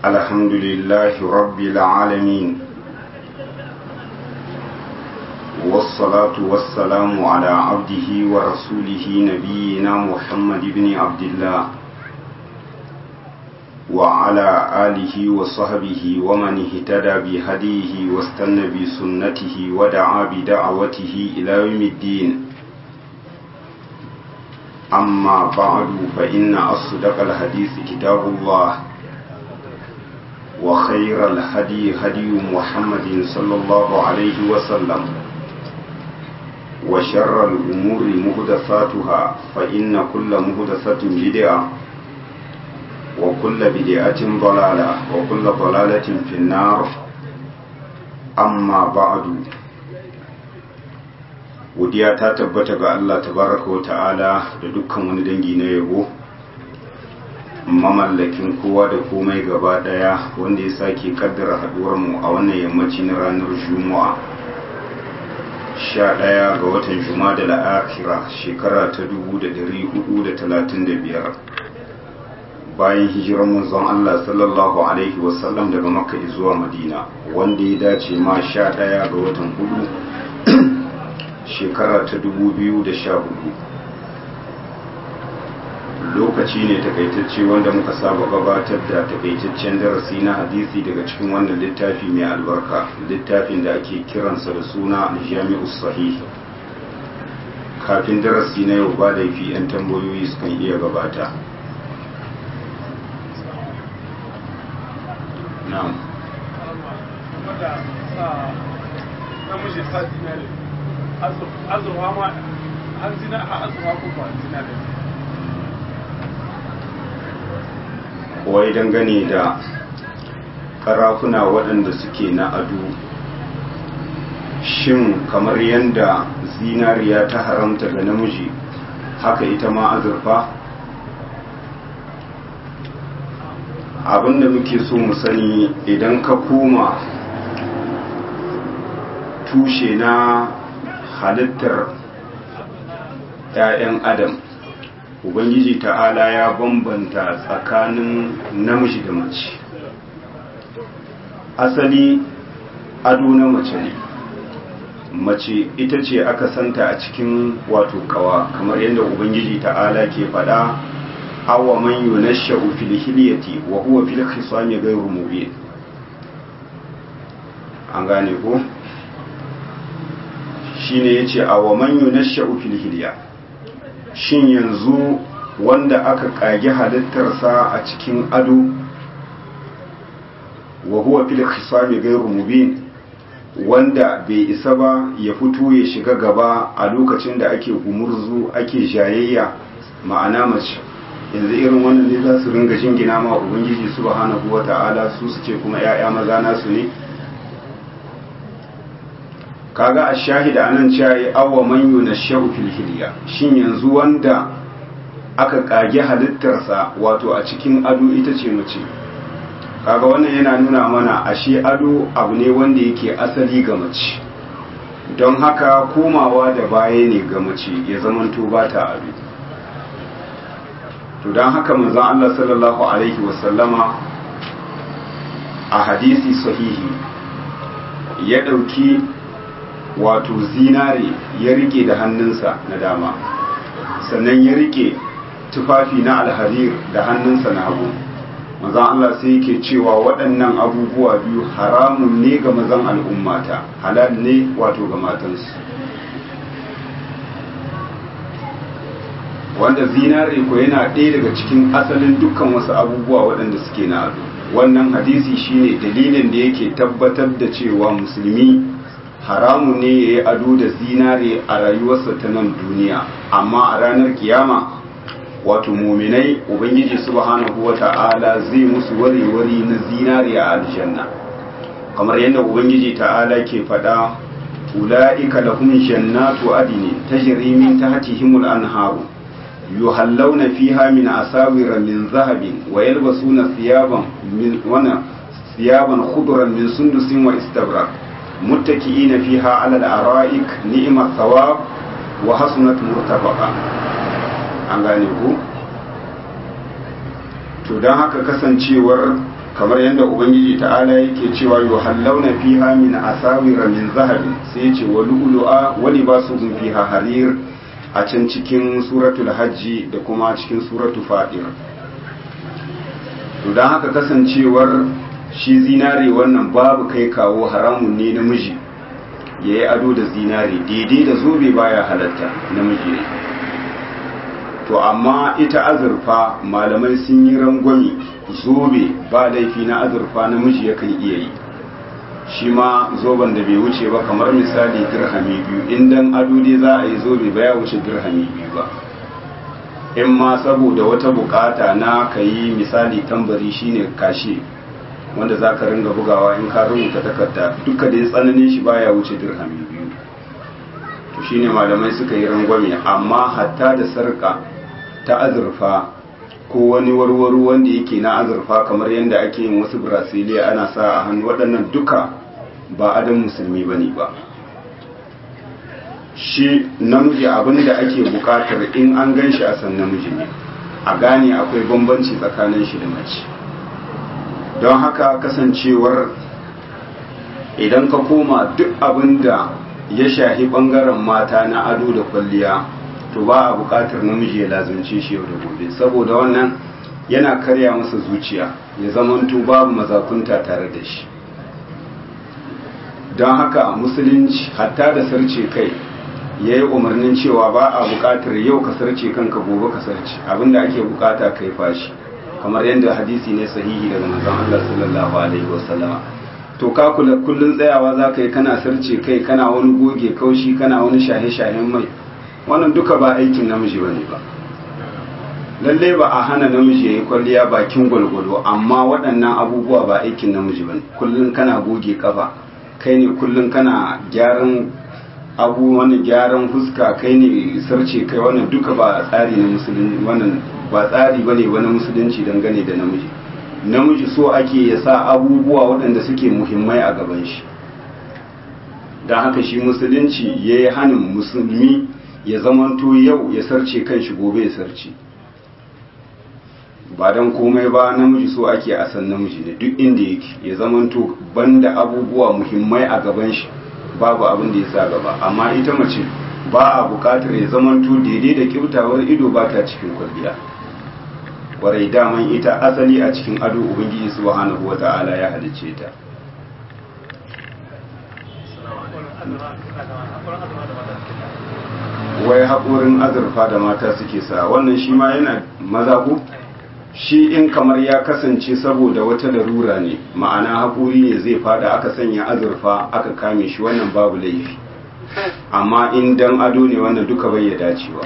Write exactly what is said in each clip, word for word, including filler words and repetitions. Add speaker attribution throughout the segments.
Speaker 1: الحمد لله رب العالمين والصلاة والسلام على عبده ورسوله نبينا محمد بن عبد الله وعلى آله وصحبه ومن اهتدى بهديه واستنى بسنته ودعا بدعوته إلى يوم الدين. أما بعد فإن أصدق الحديث كتاب الله وخير الهدي هدي محمد صلى الله عليه وسلم وشر الأمور محدثاتها فإن كل محدثة بدعة وكل بدعة ضلالة وكل ضلالة في النار. أما بعد godiya ta tabbata ga Allah tabaraka wa ta'ala da dukkan wani dangi na yabo, mamallakin kowa da komai gaba daya, wanda ya sake kaddara haduwar mu a wannan yammaci na ranar Juma'a sha ɗaya ga watan Jumada al-Akhira shekara ta dubu da ɗari hudu da talatin da biyar bayan hijirar manzon Allah sallallahu alaihi wasallam daga Makka zuwa Madina, wanda ya dace ma sha ɗaya ga watan hudu shekara ta dubu biyu da sha hudu. Lokaci ne takaitacce wanda muka saba gabatar da takaitaccen darasi na hadisi daga cikin wannan littafi mai albarka, littafin da ake kiransa da suna Jami'us Sahih. Kafin darasi na yau ba laifi 'yan tambayoyi sukan iya gabata. Na'am.
Speaker 2: azurwa ma an zina a azurwa ko ba zina da
Speaker 1: wai dangane da karafuna waɗanda suke na ado, shin kamar yadda zinariya ta haramta ga namiji haka ita ma azurfa? Abinda muke so mu sani, idan ka koma tushe na halittar ‘ya'yan adam, Ubangiji ta'ala ya bambanta tsakanin namiji da mace. Asali ado na mace ne, mace ita ce aka santa a cikin wato kawa, kamar yadda Ubangiji ta'ala ke faɗa, awa man yunashsha'u fil hilyati wa huwa fil khisami ghayru mubin. An gane ko? Shine yace awa man yunashsha'u fil hilya, shin yanzu wanda aka kage halittarsa a cikin ado, wa huwa fil khisami ghayru mubin, wanda bai isa ba ya fito ya shiga gaba a lokacin da ake gumurzu ake jayayya, ma'ana mace yanzu irin wannan ne za su ringa jingina ma Ubangiji subhanahu wata'ala su su ce kuma 'ya'ya maza nasu ne? Kaga a shahida anan cewa ya awa man yunashshahu fil hilya, shin yanzu wanda aka kage halittarsa wato a cikin ado ita ce mace. Kaga wannan yana nuna mana ashe ado abu ne wanda yake asali ga mace, don haka komawa da baya ne ga mace ya zamanto ba ta ado. To don haka manzon Allah sallallahu alaihi wasallama a hadisi sahihi ya dauki wato zinare ya rike da hannunsa na dama, sannan ya rike tufafi na alharir da hannunsa na hagu. Mazan Allah sai yake cewa waɗannan abubuwa biyu haramun ne ga mazan al'ummata, halal ne wato ga matansu. Wanda zinare ko yana ɗaya daga cikin asalin dukkan wasu abubuwa waɗanda suke na ado. Wannan hadisi shine dalilin da yake tabbatar da cewa musulmi haramun ne ya yi ado da zinare a rayuwarsa ta nan duniya, amma a ranar kiyama wato muminai Ubangiji subhanahu wa ta'ala zai musu wari-wari na zinare a aljanna, kamar yadda Ubangiji ta'ala ke faɗa, ula'ika lahum jannatu adini tajri min tahtihimul anharu yuhallawna fiha min asawira min zahabin wa yalbasuna thiyaban min wana thiyaban khudran min sundusin wa istabrak muttaki'ina fiha 'ala al-ara'ik ni'mat thawab wa hasunat murtafaqa. An gane ku? to don haka kasancewar kamar yadda ubangiji ta'ala yake cewa yuhallawna fiha min asawira min zahabin sai yace wa lu'lu'a wa libasuhum fiha harir a can cikin suratul hajji da kuma cikin suratul fatir. to dan haka kasancewar shi zinare wannan babu kai kawo haramun ne namiji yayi ado da zinare daidai da zobe baya halatta namiji ne. to amma ita azurfa malamai sun yi rangwami zobe ba laifi na azurfa namiji yakan iya yi shi ma zoben da bai wuce ba kamar misali dirhami biyu indan ado dai za a yi zobe ba ya wuce dirhami biyu ba in ma saboda wata bukata na ka yi misali tambari shine kashe wanda za ka ringa bugawa in ka rubuta takarda duka dai tsananin shi baya wuce dirhami biyu to shine malamai suka yi rangwame amma hatta da sarka ta azurfa ko wani warwaro wanda yake na azurfa kamar yadda ake yin wasu brasilia ana sa a hannu waɗannan duka ba adam musulmi ba ne ba. shi namiji abin da ake buƙatar in an gan shi a san namiji ne a gane akwai bambanci tsakanin shi da mace. don haka kasancewar idan ka koma duk abin da ya shahi ɓangaren mata na ado da kwalliya to ba a buƙatar namiji ya lazumce shi yau da gobe saboda wannan yana karya masa zuciya ya zamanto babu mazakunta tare da shi. don haka musulunci hatta da sarce kai ya yi umarnin cewa ba a buƙatar yau ka sarce kanka gobe ka sarce abinda ake buƙata kai fashi kamar yadda hadisi ne sahihi daga manzon Allah sallallahu alaihi wasallama. to ka kula kullun tsayawa za ka yi kana sarce kai kana wani goge kaushi kana wani shahe-shahen mai wannan duka ba aikin namiji ba ne ba. lalle ba a hana namiji ya yi kwalliya bakin gwalgwalo amma waɗannan abubuwa ba aikin namiji ba ne. kullum kana goge kafa kai ne, kullum kana gyaran abu wani gyaran fuska kai ne, sarce kai wannan duka ba tsari na musulunci wannan ba tsari ba ne wani musulunci dangane da namiji. namiji so ake ya sa abubuwa waɗanda suke muhimmai a gaban shi. don haka shi musulunci ya yi hannun musulmi ya zamanto yau ya sarce kan shi gobe ya sarce ba don komai ba namiji so ake a san namiji ne duk inda yake ya zamanto banda abubuwa muhimmai a gaban shi babu abin da ya sa gaba. amma ita mace ba a bukatar ya zamanto daidai da kyautawar ido ba ta cikin kwalliya kwarai daman ita asali a cikin ado ubangiji subhanahu wata'ala ya halicce ta. wai haƙorin azurfa da mata suke sa wannan shi ma yana mazabu shi in kamar ya kasance saboda wata larura ne ma'ana haƙori ne zai fada aka sanya azurfa aka kame shi wannan babu laifi amma in dan ado ne wannan duka bai ya dacewa.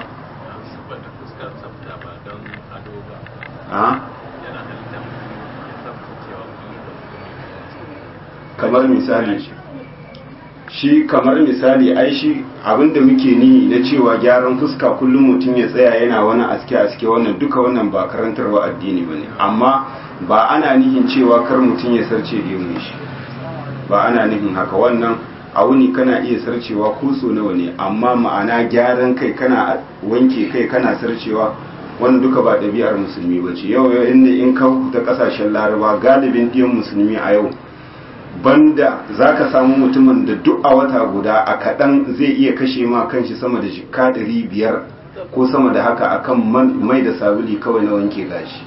Speaker 1: kamar misali shi kamar misali ai shi abinda muke ni na cewa gyaran fuska kullum mutum ya tsaya yana wani aske-aske wannan duka wannan ba karantarwa addini ba ne amma ba ana nihin cewa kar mutum ya sarce gemun shi ba ana nihin haka wannan a wuni kana iya sarcewa ko so nawa ne amma ma'ana gyaran kai kana wanke kai kana sarcewa wannan duka ba ɗabi'ar musulmi ba ce. yau inda in ka ta ƙasashen laraba galibin ɗiyan musulmi a yau banda za ka samu mutumin da duk a wata guda a kaɗan zai iya kashe ma kanshi sama da jikka ɗari biyar ko sama da haka akan mai da sabuli kawai na wanke gashi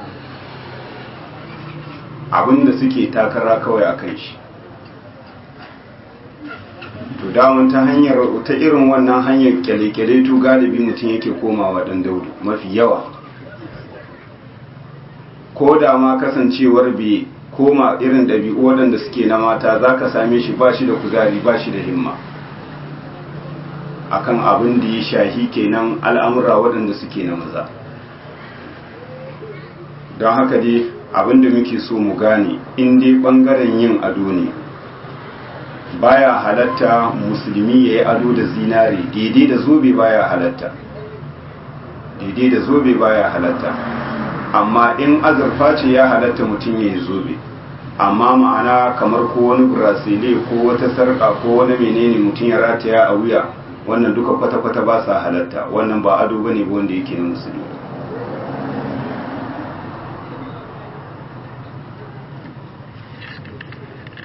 Speaker 1: abinda suke takara kawai a kan shi. to damun ta hanyar ta irin wannan hanyar kyale-kyale to galibi mutum yake komawa ɗan daudu mafi yawa ko da ma kasancewar bai koma irin ɗabi'u waɗanda suke na mata za ka same shi ba shi da kuzari ba shi da himma akan abin da ya shahi kenan al'amura waɗanda suke na maza. don haka dai abin da muke so mu gane in dai ɓangaren yin ado ne baya halatta musulmi ya yi ado da zinare daidai da zobe baya halatta daidai da zobe baya halatta amma in azurfa ce ya halatta mutum ya yi zobe amma ma'ana kamar ko wani brasile ko wata sarka ko wani menene mutum ya rataya a wuya wannan duka kwata-kwata ba sa halatta wannan ba ado bane ba wanda yake na musulmi.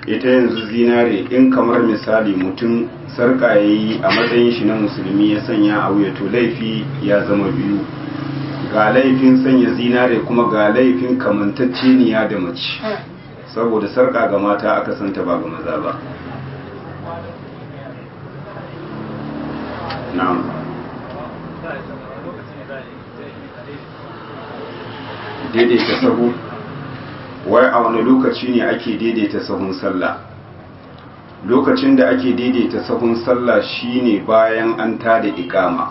Speaker 1: ita yanzu zinare in kamar misali mutum sarka ya yi a matsayin shi na musulmi ya sanya a wuya to laifi ya zama biyu, ga laifin sanya zinare kuma ga laifin kamantacceniya da mace, saboda sarka ga mata aka santa ba ga maza ba. na'am daidaita sahu, wai a wani lokaci ne ake daidaita sahun sallah? Lokacin da ake daidaita sahun sallah shine bayan an tada ikama.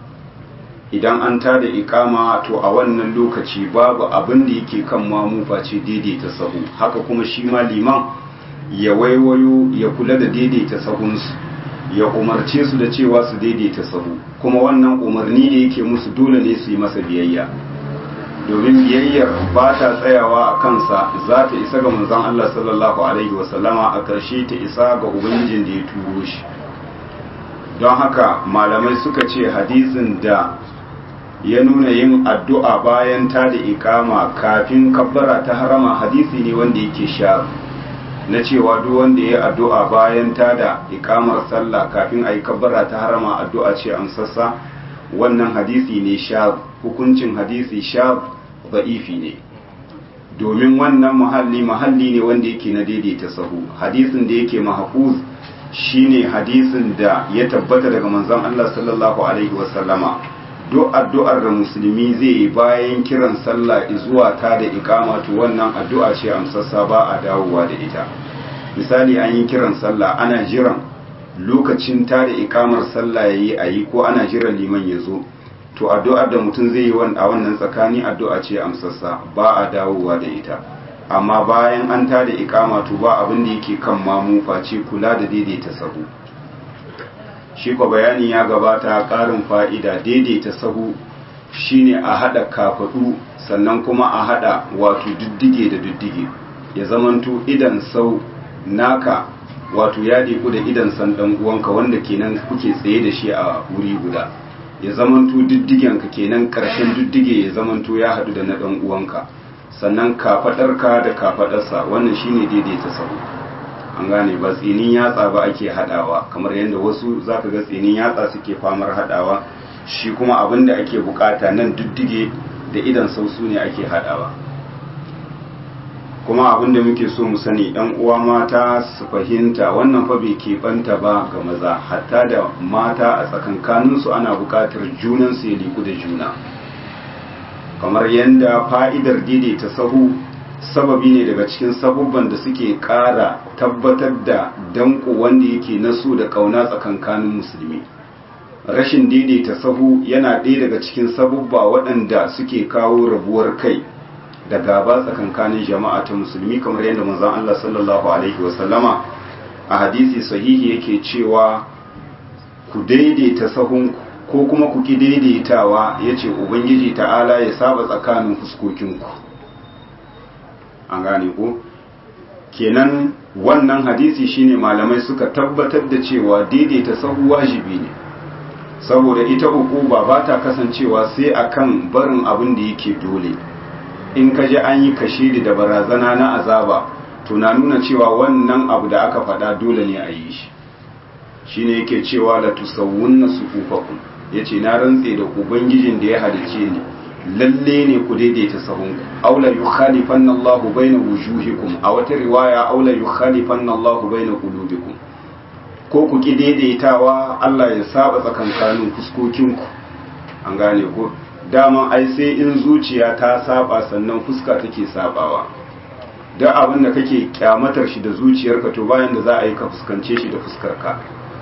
Speaker 1: Idan an tada ikama to a wannan lokaci babu abin da yake kan mamu face daidaita sahu, haka kuma shi ma liman ya waiwayo ya kula da daidaita sahunsu, ya umarce su da cewa su daidaita sahu, kuma wannan umarni da yake musu dole ne su yi masa biyayya, domin biyayyar ba ta tsayawa a kansa, za ta isa ga manzon Allah sallallahu alaihi wasallama, a ƙarshe ta isa ga ubangijin da ya turo shi. Don haka malamai suka ce hadisin da ya nuna yin addu'a bayan ta da ikama kafin kabbara ta harama hadisi ne wanda yake sha na cewa duk wanda ya addu'a bayan ta da ikamar sallah kafin a yi kabbara ta harama addu'a ce amsassa, wannan hadisi ne sha, hukuncin hadisi sha za'ifi ne, domin wannan mahalli mahalli ne wanda yake na daidaita sahu. Hadisin da yake mahfuz shine hadisin da ya tabbata daga manzon Allah sallallahu alaihi wasallama, duk addu'ar da musulmi zai yi bayan kiran sallah zuwa ta da ikama to wannan addu'a ce amsassa, ba a dawowa da ita. Misali an yi kiran sallah ana jiran lokacin ta da ikamar sallah yayi ayi ko ana jiran liman ya zo, to addu'ar da mutum zai yi a wannan tsakani addu'a ce amsassa, ba a dawowa da ita. Amma bayan an ta da ikama to ba abin da yake kan mamu face kula da daidaita sahu. Shi ko bayani ya gabata, ƙarin fa'ida daidaita sahu shine a haɗa kafaɗu sannan kuma a haɗa wato diddige da diddige, ya zamanto idan sau naka wato ya diku da idan san ɗan uwanka wanda kenan kuke tsaye da shi a wuri guda, ya zamanto diddigenka kenan ƙarshen diddige ya zamanto ya haɗu da na ɗan uwanka, sannan kafaɗarka da kafaɗarsa, wannan shine daidaita sahu. An gane ba tsinin yatsa ba ake hadawa kamar yadda wasu zaka ga tsinin yatsa suke famar hadawa, shi kuma abin da ake bukata nan diddige da idan sausu ne ake hadawa. Kuma abin da muke so mu sani ɗan uwa mata su fahimta, wannan fa bai keɓanta ba ga maza, hatta da mata a tsakankaninsu ana bukatar junan su ya liku da juna, kamar yadda fa'idar daidaita sahu sababi ne daga cikin sabubban da suke ƙara tabbatar da danko wanda yake naso da ƙauna tsakankanin musulmi. Rashin daidaita sahu yana ɗaya daga cikin sabubba waɗanda suke kawo rabuwar kai da gaba tsakankanin jama'a ta musulmi, kamar yadda manzon Allah sallallahu alaihi wasallama a hadisi sahihi yake cewa ku daidaita sahunku ko kuma ku ki daidaitawa, yace ubangiji ta'ala ya saba tsakanin fuskokinku. An gane ko kenan wannan hadisi shine malamai suka tabbatar da cewa daidaita sahu wajibi ne, saboda ita hukuma ba ta kasancewa sai akan barin abin da yake dole. In ka ji an yi kashiri da barazana na azaba to na nuna cewa wannan abu da aka faɗa dole ne a yi shi. Shine yake cewa la tusawwunna sufufakum, yace na rantse da ubangijin da ya halice ni, lalle ne ku daidaita sahunku. Aula yukhalifanna Allahu baina wujuhikum, a wata riwaya aula yukhalifanna Allahu baina qulubikum, ko ku ki daidaitawa Allah ya saba tsakankanin fuskokinku. An gane ko dama ai sai in zuciya ta saba sannan fuska take sabawa. duk abin da kake kyamatar shi da zuciyarka to bayan da za a yi ka fuskance shi da fuskarka.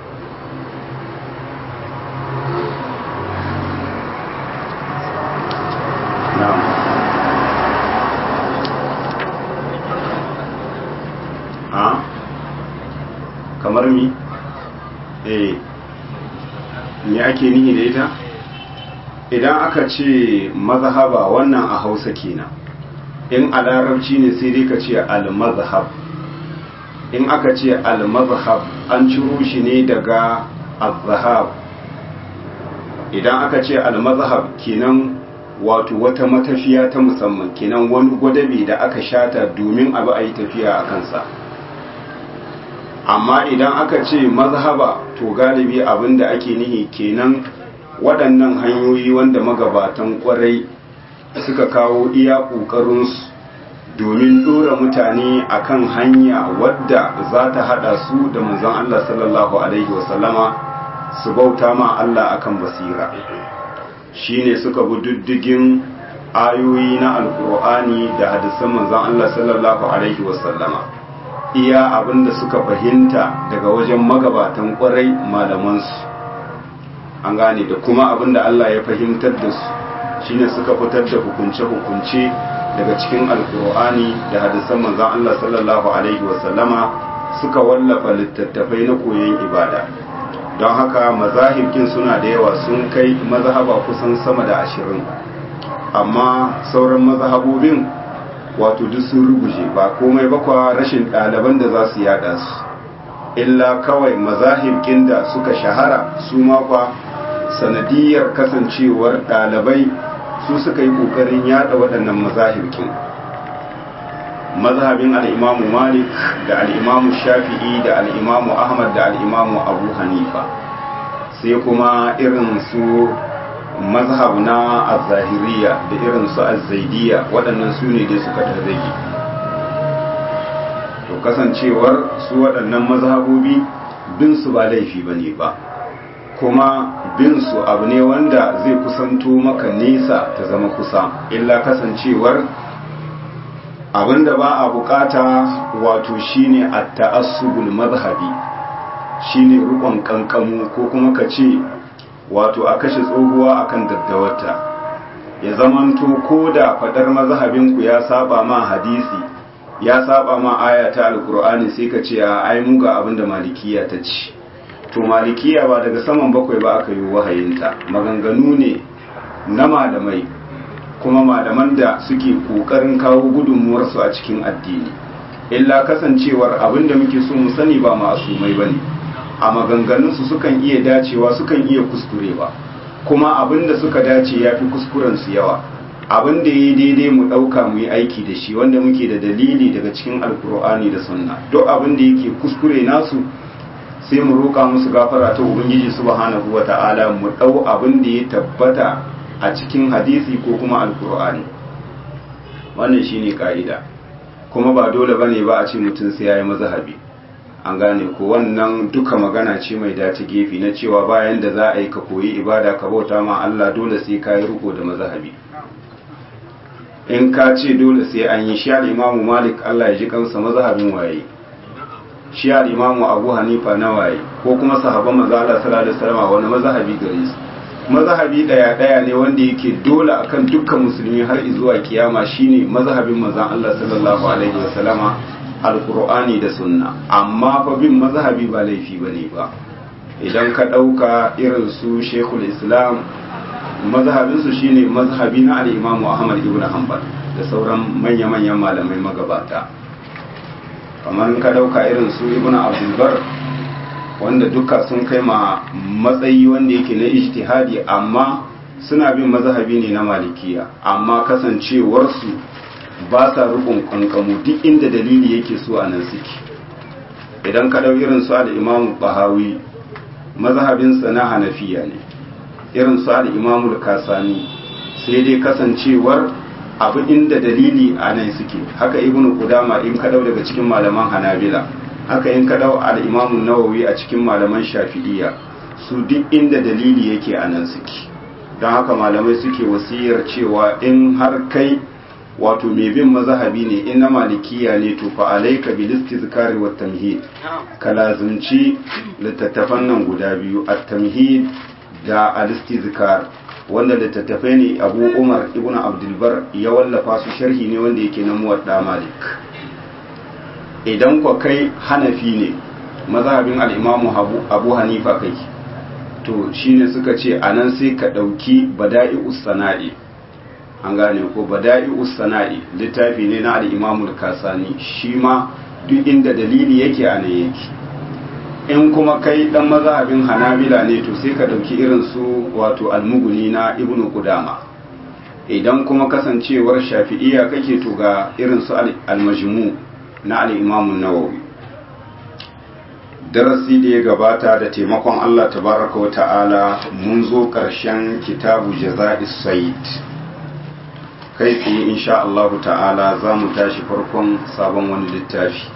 Speaker 1: Kamar mi? Eh, me ake nihi da ita? Idan aka ce mazhaba wannan a Hausa kenan, in a larabci ne sai dai ka ce al-mazhab. In aka ce al-mazhab an ciro shi ne daga az-zahab. Idan aka ce al-mazhab kenan wato wata matafiya ta musamman, kenan wani gwadabe da aka shata domin abu a yi tafiya a kansa. amma idan aka ce mazhaba to galibi abinda ake nihi kenan waɗannan hanyoyi wanda magabatan ƙwarai suka kawo iya ƙoƙarinsu domin ɗora mutane akan hanya wadda za ta haɗa su da manzon Allah sallallahu alaihi wasallama su bauta ma Allah akan basira shine suka bi diddigin ayoyi na alkur'ani da hadisan manzon Allah sallallahu alaihi wasallama iya abinda suka fahimta daga wajen magabatan kwarai malamansu an gane da kuma abinda Allah ya fahimtar da su shine suka fitar da hukunce-hukunce daga cikin alkur'ani da hadisan manzon Allah sallallahu alaihi wasallama suka wallafa littattafai na koyon ibada don haka mazahibin suna da yawa sun kai mazhaba kusan sama da ashirin amma sauran mazhabobin wato duk sun ruguje ba komai bakwa rashin ɗaliban da za su yada su illa kawai mazahibin da suka shahara su makwa sanadiyar kasancewar ɗalibai su suka yi ƙoƙarin yada waɗannan mazahibin mazhabin al'imamu malik da al'imamu shafi'i da al'imamu ahmad da al'imamu abu hanifa sai kuma irin su mazhab na az-zahiriya da irin su az-zaidiyya waɗannan su ne dai suka rage to kasancewar su waɗannan mazhabobi bin su ba laifi bane ba kuma bin su abu ne wanda zai kusanto maka nesa ta zama kusa illa kasancewar abinda ba a bukata wato shine at-ta'assubul mazhabi shine rukun kankamu ko kuma ka ce wato a kashe tsohuwa akan daddawarta ya zamanto ko da fadar mazhabinku ya saba ma hadisi ya saba ma aya ta alkur'ani sai ka ce a ai mu ga abinda malikiya ta ce to malikiya ba daga saman bakwai ba aka yi wahayinta maganganu ne na malamai kuma malaman da suke kokarin kawo gudunmuwarsu a cikin addini illa kasancewar abinda muke so mu sani ba ma'asumai bane a maganganunsu sukan iya dacewa sukan iya kuskurewa kuma abinda suka dace ya fi kuskurensu yawa abinda ya yi daidai mu ɗauka mu yi aiki da shi wanda muke da dalili daga cikin alkur'ani da sunna duk abinda yake kuskure nasu sai mu roƙa musu gafara ta ubangiji subhanahu wata'ala mu ɗau abinda ya tabbata a cikin hadisi ko kuma alkur'ani wannan shine ka'ida kuma ba dole bane ba a ce mutum sai yayi mazhabi an gane ko wannan duka magana ce mai dace gefe na cewa bayan da za a yi ka koyi ibada ka bauta ma Allah dole sai ka yi riko da mazhabi in ka ce dole sai an yi shi al-Imam Malik Allah ya ji kansa mazhabin waye shi al-Imam Abu Hanifa na waye ko kuma sahabban manzo Allah sallallahu alaihi wasallam wani mazhabi gare su mazhabi daya daya ne wanda yake dole akan dukkan musulmi har zuwa kiyama shine mazhabin manzo Allah sallallahu alaihi wasallama alkur'ani da sunna amma fa bin mazhabi ba laifi bane ba idan ka dauka irin su Sheikhul Islam mazhabin su shine mazhabi na al-Imam Ahmad ibn Hanbal da sauran manya-manyan malamai magabata kamar ka dauka irin su Ibn Abdul Bar wanda duka sun kai ma matsayi wanda yake na ijtihadi amma suna bin mazhabi ne na malikiya amma kasancewar su ba sa rukun kankamu duk inda dalili yake so a nan suke idan ka dau irin su al-Imam Bahawi mazhabin sa na Hanafiya ne irin su al-Imam al-Kasani sai dai kasancewar abu inda dalili a nan suke haka Ibn Qudama in ka dau daga cikin malaman Hanabila haka in ka dau al-Imam an-Nawawi a cikin malaman Shafi'iyya su duk inda dalili yake a nan suke don haka malamai suke wasiyar cewa in har kai wato mai bin mazhabi ne in na malikiya ne to fa alayka bil istizkari wat tamhid ka lazumci littattafan nan guda biyu at-tamhid da al-istizkar wanda littattafai ne Abu Umar ibn Abdul Bar ya wallafa su sharhi ne wanda yake na Muwatta Malik idan ko kai Hanafi ne mazhabin al-Imam Abu, Abu Hanifa kai to shine suka ce anan sai ka dauki bada'i'us sana'i an gane ko bada'i'us sana'i littafi ne na al-Imam al-Kasani shi ma duk inda dalili yake a nan yake in kuma kai dan mazhabin Hanabila ne to sai ka dauki irin su wato al-Mughni na Ibn Qudama idan kuma kasancewar Shafi'iyya kake to ga irin su al-Majmu na al-Imam an-Nawawi darasi da ya gabata da taimakon Allah tabaraka wa ta'ala mun zo ƙarshen kitabu jaza'is said kai tsaye insha Allah ta'ala za mu tashi farkon sabon wani littafi.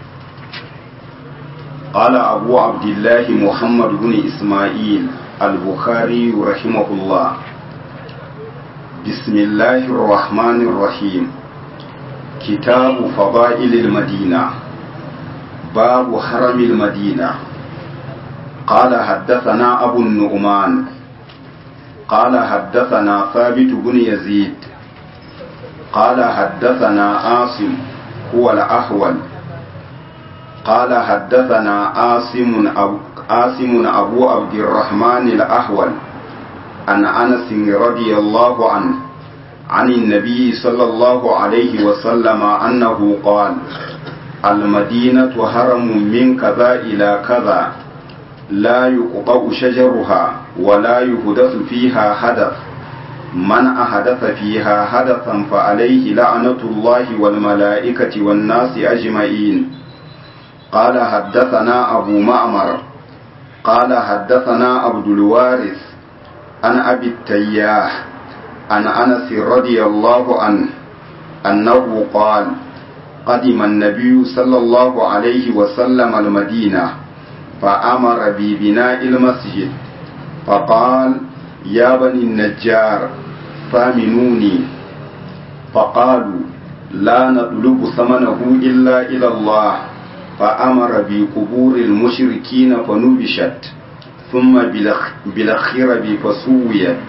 Speaker 1: Qala Abu Abdullah Muhammad ibn Isma'il al-Bukhari rahimahullah. Bismillahir Rahmanir Rahim. Kitabu Fada'ilil Madina. باب حرم المدينة. قال حدثنا أبو النعمان قال حدثنا ثابت بن يزيد قال حدثنا عاصم هو الأحول قال حدثنا عاصم أبو, عاصم أبو عبد الرحمن الأحول عن أنس رضي الله عنه عن النبي صلى الله عليه وسلم أنه قال المدينة هرم من كذا إلى كذا لا يقطع شجرها ولا يحدث فيها حدث من أحدث فيها حدثا فعليه لعنة الله والملائكة والناس أجمعين. قال حدثنا أبو معمر قال حدثنا عبد الوارث عن أبي التياح عن أنس رضي الله عنه أنه قال قدم النبي صلى الله عليه وسلم المدينة فأمر ببناء المسجد فقال يا بني النجار ثامنوني فقالوا لا نطلب ثمنه إلا إلى الله فأمر بقبور المشركين فنبشت ثم بالخرب فسويت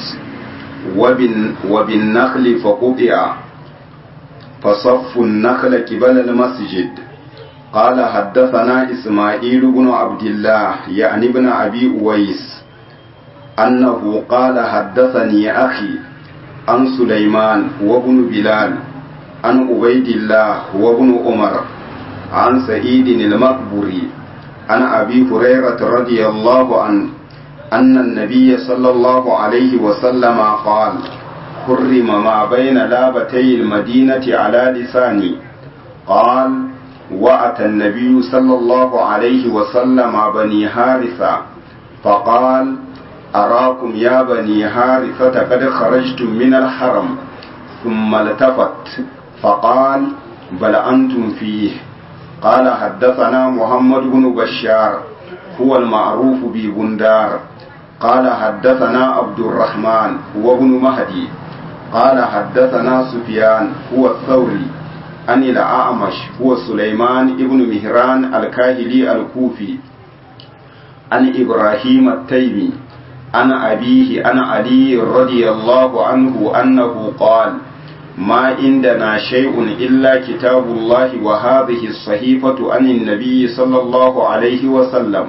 Speaker 1: وبالنخل فقطع فصف النخل قبل المسجد. قال حدثنا إسماعيل بن عبد الله يعني ابن أبي أويس أنه قال حدثني أخي عن سليمان وابن بلال عن عبيد الله وابن عمر عن سعيد المقبري عن أبي هريرة رضي الله عنه أن النبي صلى الله عليه وسلم قال حرم ما بين لابتي المدينة على لساني. قال وأتى النبي صلى الله عليه وسلم بني حارثة فقال أراكم يا بني حارثة قد خرجتم من الحرم ثم التفت فقال بل أنتم فيه. قال حدثنا محمد بن بشار هو المعروف ببندار قال حدثنا عبد الرحمن هو ابن مهدي قال حدثنا سفيان هو الثوري عن الأعمش هو سليمان ابن مهران الكاهلي الكوفي عن إبراهيم التيمي عن أبيه عن علي رضي الله عنه أنه قال ما عندنا شيء إلا كتاب الله وهذه الصحيفة عن النبي صلى الله عليه وسلم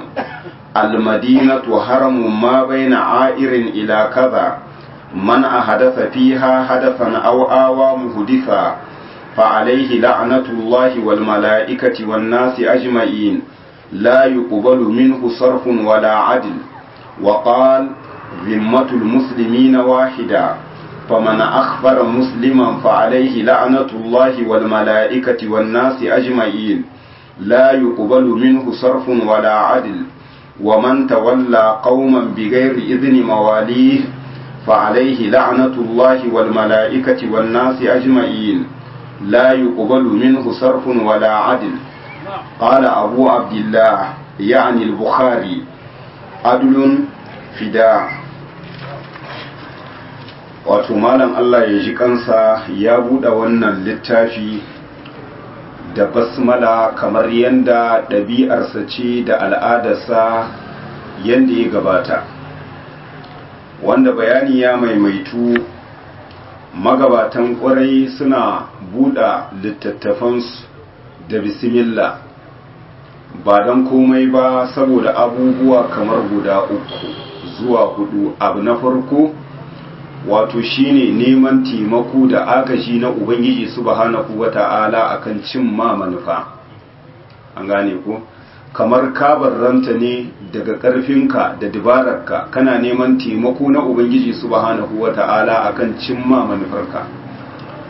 Speaker 1: المدينة هرم ما بين عائر إلى كذا من أحدث فيها حدثا أو آوى محدثا فعليه لعنة الله والملائكة والناس أجمعين لا يقبل منه صرف ولا عدل. وقال ذمة المسلمين واحدا فمن أخبر مسلما فعليه لعنة الله والملائكة والناس أجمعين لا يقبل منه صرف ولا عدل. ومن تولى قوما بغير إذن مواليه فعليه لعنة الله والملائكة والناس أجمعين لا يقبل منه صرف ولا عدل. قال أبو عبد الله يعني البخاري عدل فداء. wato malam Allah ya ji kansa ya buɗe wannan littafi da basmala kamar yanda ɗabi'arsa ce da al'adarsa yanda ya gabata, wanda bayani ya maimaitu. Magabatan ƙwarai suna buɗe littattafansu da bismillah ba don komai ba saboda abubuwa kamar guda uku zuwa hudu. Abu na farko wato shine neman taimako da agaji na Ubangiji subhanahu wata'ala akan cimma manufa. An gane ko kamar ka barranta ne daga ƙarfinka da dabararka, kana neman taimako na Ubangiji subhanahu wata'ala akan cimma manufarka.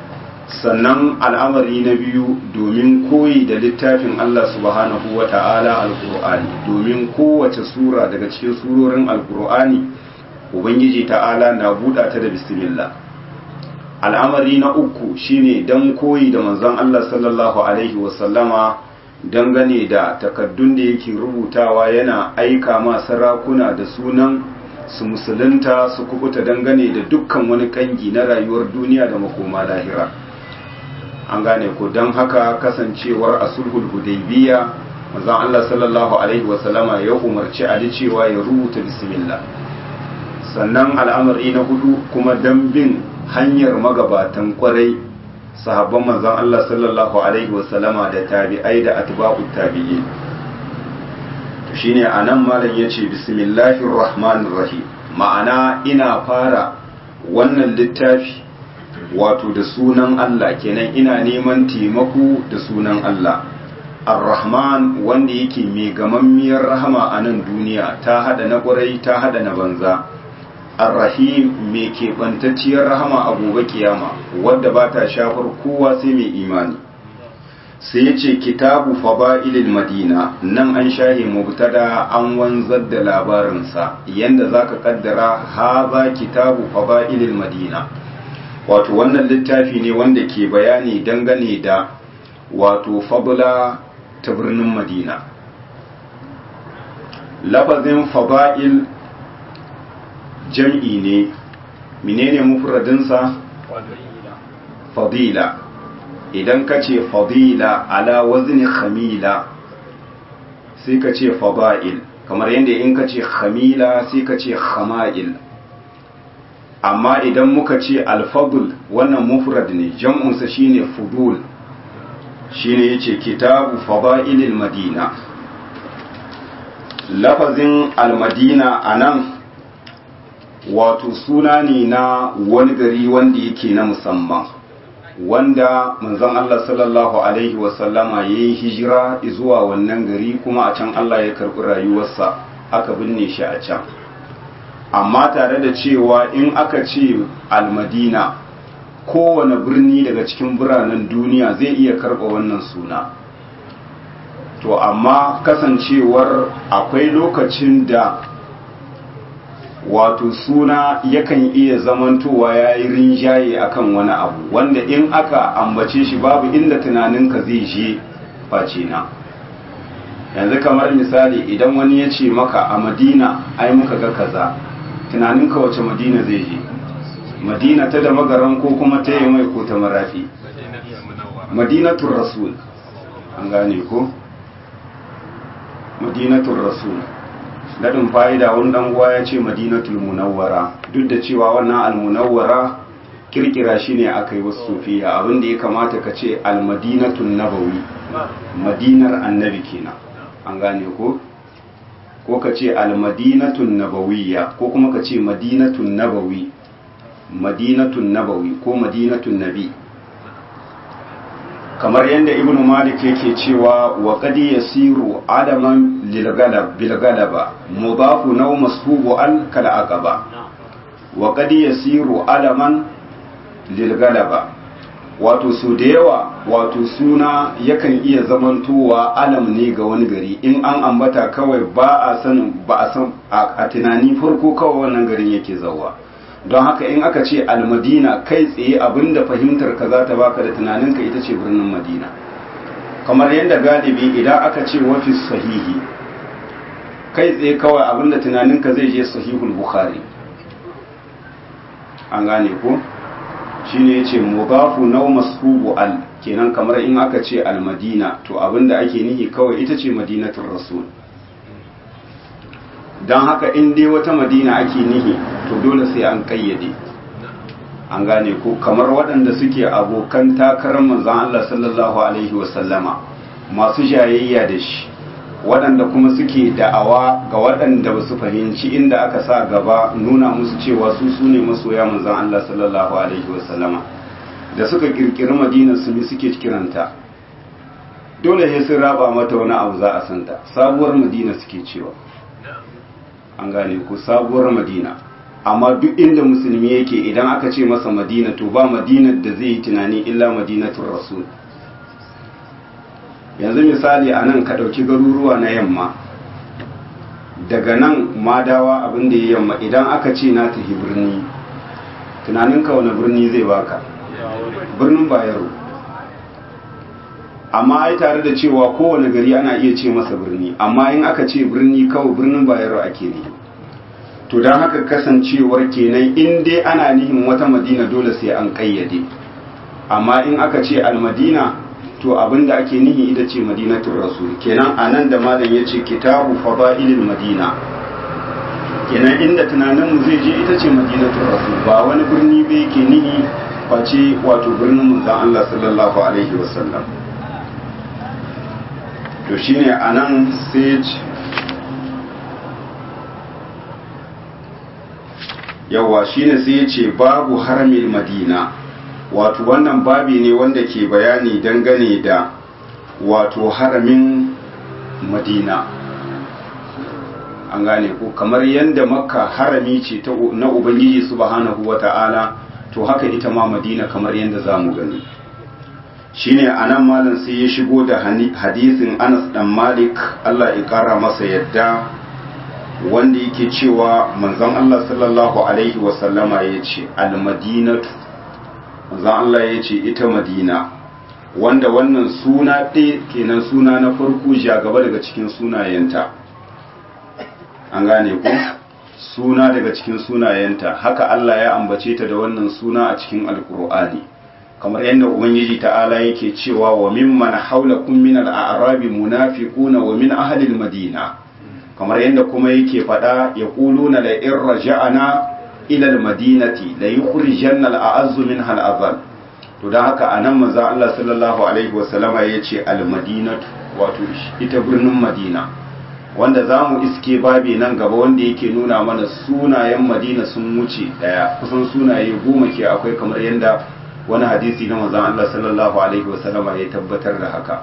Speaker 1: sannan al'amari na biyu domin koyi da littafin Allah subhanahu wa ta'ala alƙur'ani, domin kowace sura daga cikin surorin alƙur'ani ubangiji ta'ala na buɗa ta da bismillah. Al'amari na uku shine dan koyi da manzon Allah sallallahu alaihi wasallama dangane da takaddun da yake rubutawa yana aika ma sarakuna da sunan su musulunta su kubuta dangane da dukkan wani kangi na rayuwar duniya da makoma lahira. An gane ko don haka kasancewar a sulhul hudaybiya manzon Allah sallallahu alaihi wasallama ya umarci Ali cewa ya rubuta bismillah. Sannan al'amari na hudu kuma dan bin hanyar magabatan kwarai sahabban manzon Allah sallallahu alaihi wasallama da tabi'ai da atba'ut tabi'in. To shine anan malam yace bismillahir rahmanir rahim, ma'ana ina fara wannan littafi wato da sunan Allah, kenan ina neman taimako da sunan Allah. Ar-Rahman wanda yake mai gamammiyar rahama a nan duniya, ta hada na kwarai ta hada na banza. Ar-Rahim mai keɓantacciyar rahama a gobe kiyama wadda ba ta shafar kowa sai mai imani. Sai ya ce kitabu fada'ilil madina, nan an shahe mubtada an wanzar da labarinsa yanda za ka kaddara haza kitabu fada'ilil madina, wato wannan littafi ne wanda ke bayani dangane da wato fadla ta birnin madina. Lafazin fada'il jam'i ne, menene mufradinsa? Fadila. Idan ka ce fadila ala wazni khamila sai ka ce fada'il, kamar yadda in ka ce khamila sai ka ce khama'il. Amma idan muka ce alfadul wannan mufrad ne, jam'unsa shine fudul, shine yace kitabu fada'ilil madina. Lafazin almadina anan wato suna ne na wani gari wanda yake na musamman, wanda manzon Allah sallallahu alaihi wasallama ya yi hijira zuwa wannan gari, kuma a can Allah ya karɓi rayuwarsa aka binne shi a can. Amma tare da cewa in aka ce almadina kowane birni daga cikin biranen duniya zai iya karɓa wannan suna, to amma kasancewar akwai lokacin da wato suna yakan iya zamantowa ya yi rinjaye akan wani abu wanda in aka ambace shi babu inda tunaninka zai je face na. Yanzu kamar misali idan wani ya ce maka a madina ai muka ga kaza, tunaninka wace madina zai je? Madina ta da magaran ko kuma ta yi mai ko ta marafi? Madinatul rasul, an gane ko? Madinatul rasul. Daɗin fa'ida wani ɗanguwa ya ce madinatul munawwara, duk da cewa wannan almunawwara kirkira shi ne aka yi wasu sufiya, abinda ya kamata ka ce almadinatun nabawi, madinar annabi kenan, an gane ko? Ko ka ce almadinatun nabawiyya ko kuma ka ce madinatun nabawi, madinatun nabawi ko madinatun nabi. Kamar yadda ibn malik yake cewa wa qad yasiru adaman lil galab bil galaba mudafu naw mashubu al kal aqaba, wa qad yasiru adaman lil galaba, wato su da yawa wato suna yakan iya zamantowa alam ne ga wani gari, in an ambata kawai ba a san ba a san a tunani farko kawai wannan garin yake zawa. Don haka in aka ce almadina kai tsaye abinda fahimtar ka za ta baka da tunaninka ita ce birnin madina. Kamar yadda galibi idan aka ce wafi sahihi kai tsaye kawai abinda tunaninka zai je sahihul bukhari, an gane ko? Shine yace mudafu naw mashubu al, kenan kamar in aka ce almadina to abinda ake nihi kawai ita ce madinatul rasul. Don haka in dai wata madina ake nihi to dole sai an kayyade, an gane ko? Kamar waɗanda suke abokan takarar manzon Allah sallallahu alaihi wasallama masu jayayya da shi, waɗanda kuma suke da'awa ga waɗanda ba su fahimci inda aka sa gaba nuna musu cewa su su ne masoya manzon Allah sallallahu alaihi wasallama, da suka kirkiri madina su ne suke kiranta, dole sai sun raba mata wani abu za a santa, sabuwar madina suke cewa, an gane ku, sabuwar madina. amma duk inda musulmi yake idan aka ce masa madina to ba madinar da zai yi tunani illa madinatul rasul. yanzu misali a nan ka ɗauki garuruwa na yamma, daga nan madawa abin da ya yamma idan aka ce na tafi birni, tunaninka wani birni zai baka? Birnin Bayero. Amma ai tare da cewa kowane gari ana iya ce masa birni, amma in aka ce birni kawai birnin Bayero ake ne. To don haka kasancewar kenan in dai ana nihin wata madina dole sai an kayyade, amma in aka ce almadina to abinda ake nihi ita ce madinatul rasul. kenan anan da malam yace kitabu fadailil madina, kenan inda tunanin mu zai je ita ce madinatul rasul, ba wani birni ba yake nihi face wato birnin manzon Allah sallallahu alaihi wasallam. to shine anan sai yawa shine sai yace babu haramil madina, wato wannan babi ne wanda ke bayani dangane da wato haramin madina. an gane ko kamar yadda makka harami ce ta na ubangiji subhanahu wata'ala, to haka ita ma madina kamar yadda zamu gani. shine anan malam sai ya shigo da hadisin Anas dan Malik Allah ya kara masa yadda, wanda yake cewa manzon Allah sallallahu alaihi wasallama yace al-madinatu, manzon Allah ya ce ita madina, wanda wannan suna ɗaya kenan suna na farko ja gaba daga cikin sunayenta. an gane ku suna daga cikin sunayenta, haka Allah ya ambace ta da wannan suna a cikin alkur'ani, kamar yadda ubangiji ta'ala yake cewa wa mimman haulakum min al-a'rabi munafiquna wa min ahli al-madina, kamar yadda kuma yake faɗa yaquluna la in raja'ana ila al-madinati la yukhrijanna al-a'azzu minha al-azal. to dan haka anan manzo Allah sallallahu alaihi wasallama yace al-madinatu, wato ita birnin Madina, wanda zamu iske babi nan gaba wanda yake nuna mana sunayen Madina sun wuce daya, kusan sunaye goma ke akwai, kamar yanda wani hadisi na manzo Allah sallallahu alaihi wasallama ya tabbatar da haka.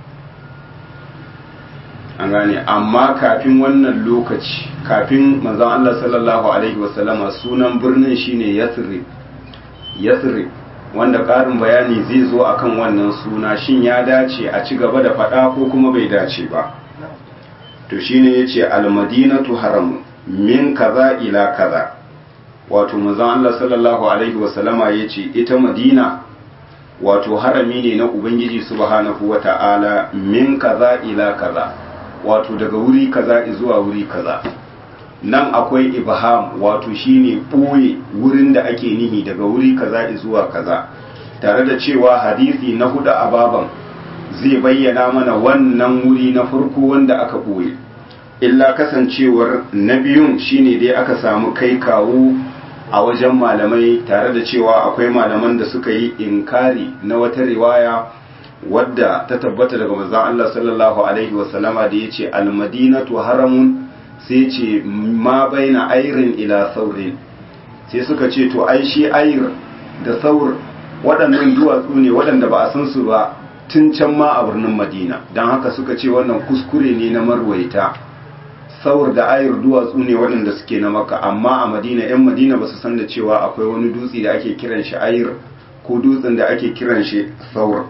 Speaker 1: an gane amma kafin wannan lokaci, kafin manzon Allah sallallahu alaihi wasallama sunan birnin shine Yathrib. Yathrib wanda ƙarin bayani zai zo akan wannan suna, shin ya dace a ci gaba da faɗa ko kuma bai dace ba. to shine yace al-madinatu haramu min kaza ila kaza, wato manzon Allah sallallahu alaihi wasallama yace ita Madina wato harami ne na ubangiji subhanahu wata'ala, min kaza ila kaza, wato daga wuri kaza zuwa wuri kaza. nan akwai ibham, wato shine ɓoye wurin da ake nihi daga wuri kaza zuwa kaza, tare da cewa hadisi na hudu a baban zai bayyana mana wannan wuri na farko wanda aka ɓoye, illa kasancewar na biyun shine dai aka samu kai kawo a wajen malamai, tare da cewa akwai malaman da suka yi inkari na wata riwaya wadda ta tabbata daga manzon Allah sallallahu alaihi wasallama da yace al-madinatu haramun, sai ce ma baina ayrin ila saurin, sai suka ce to ai shi ayr da saur waɗannan duwatsu ne waɗanda ba a san su ba tun can ma a birnin Madina, don haka suka ce wannan kuskure ne na marwaita. saur da ayr duwatsu ne waɗanda suke na Makka, amma a Madina yan Madina ba su san da cewa akwai wani dutse da ake kiran shi ayr ko dutsen da ake kiran shi saur.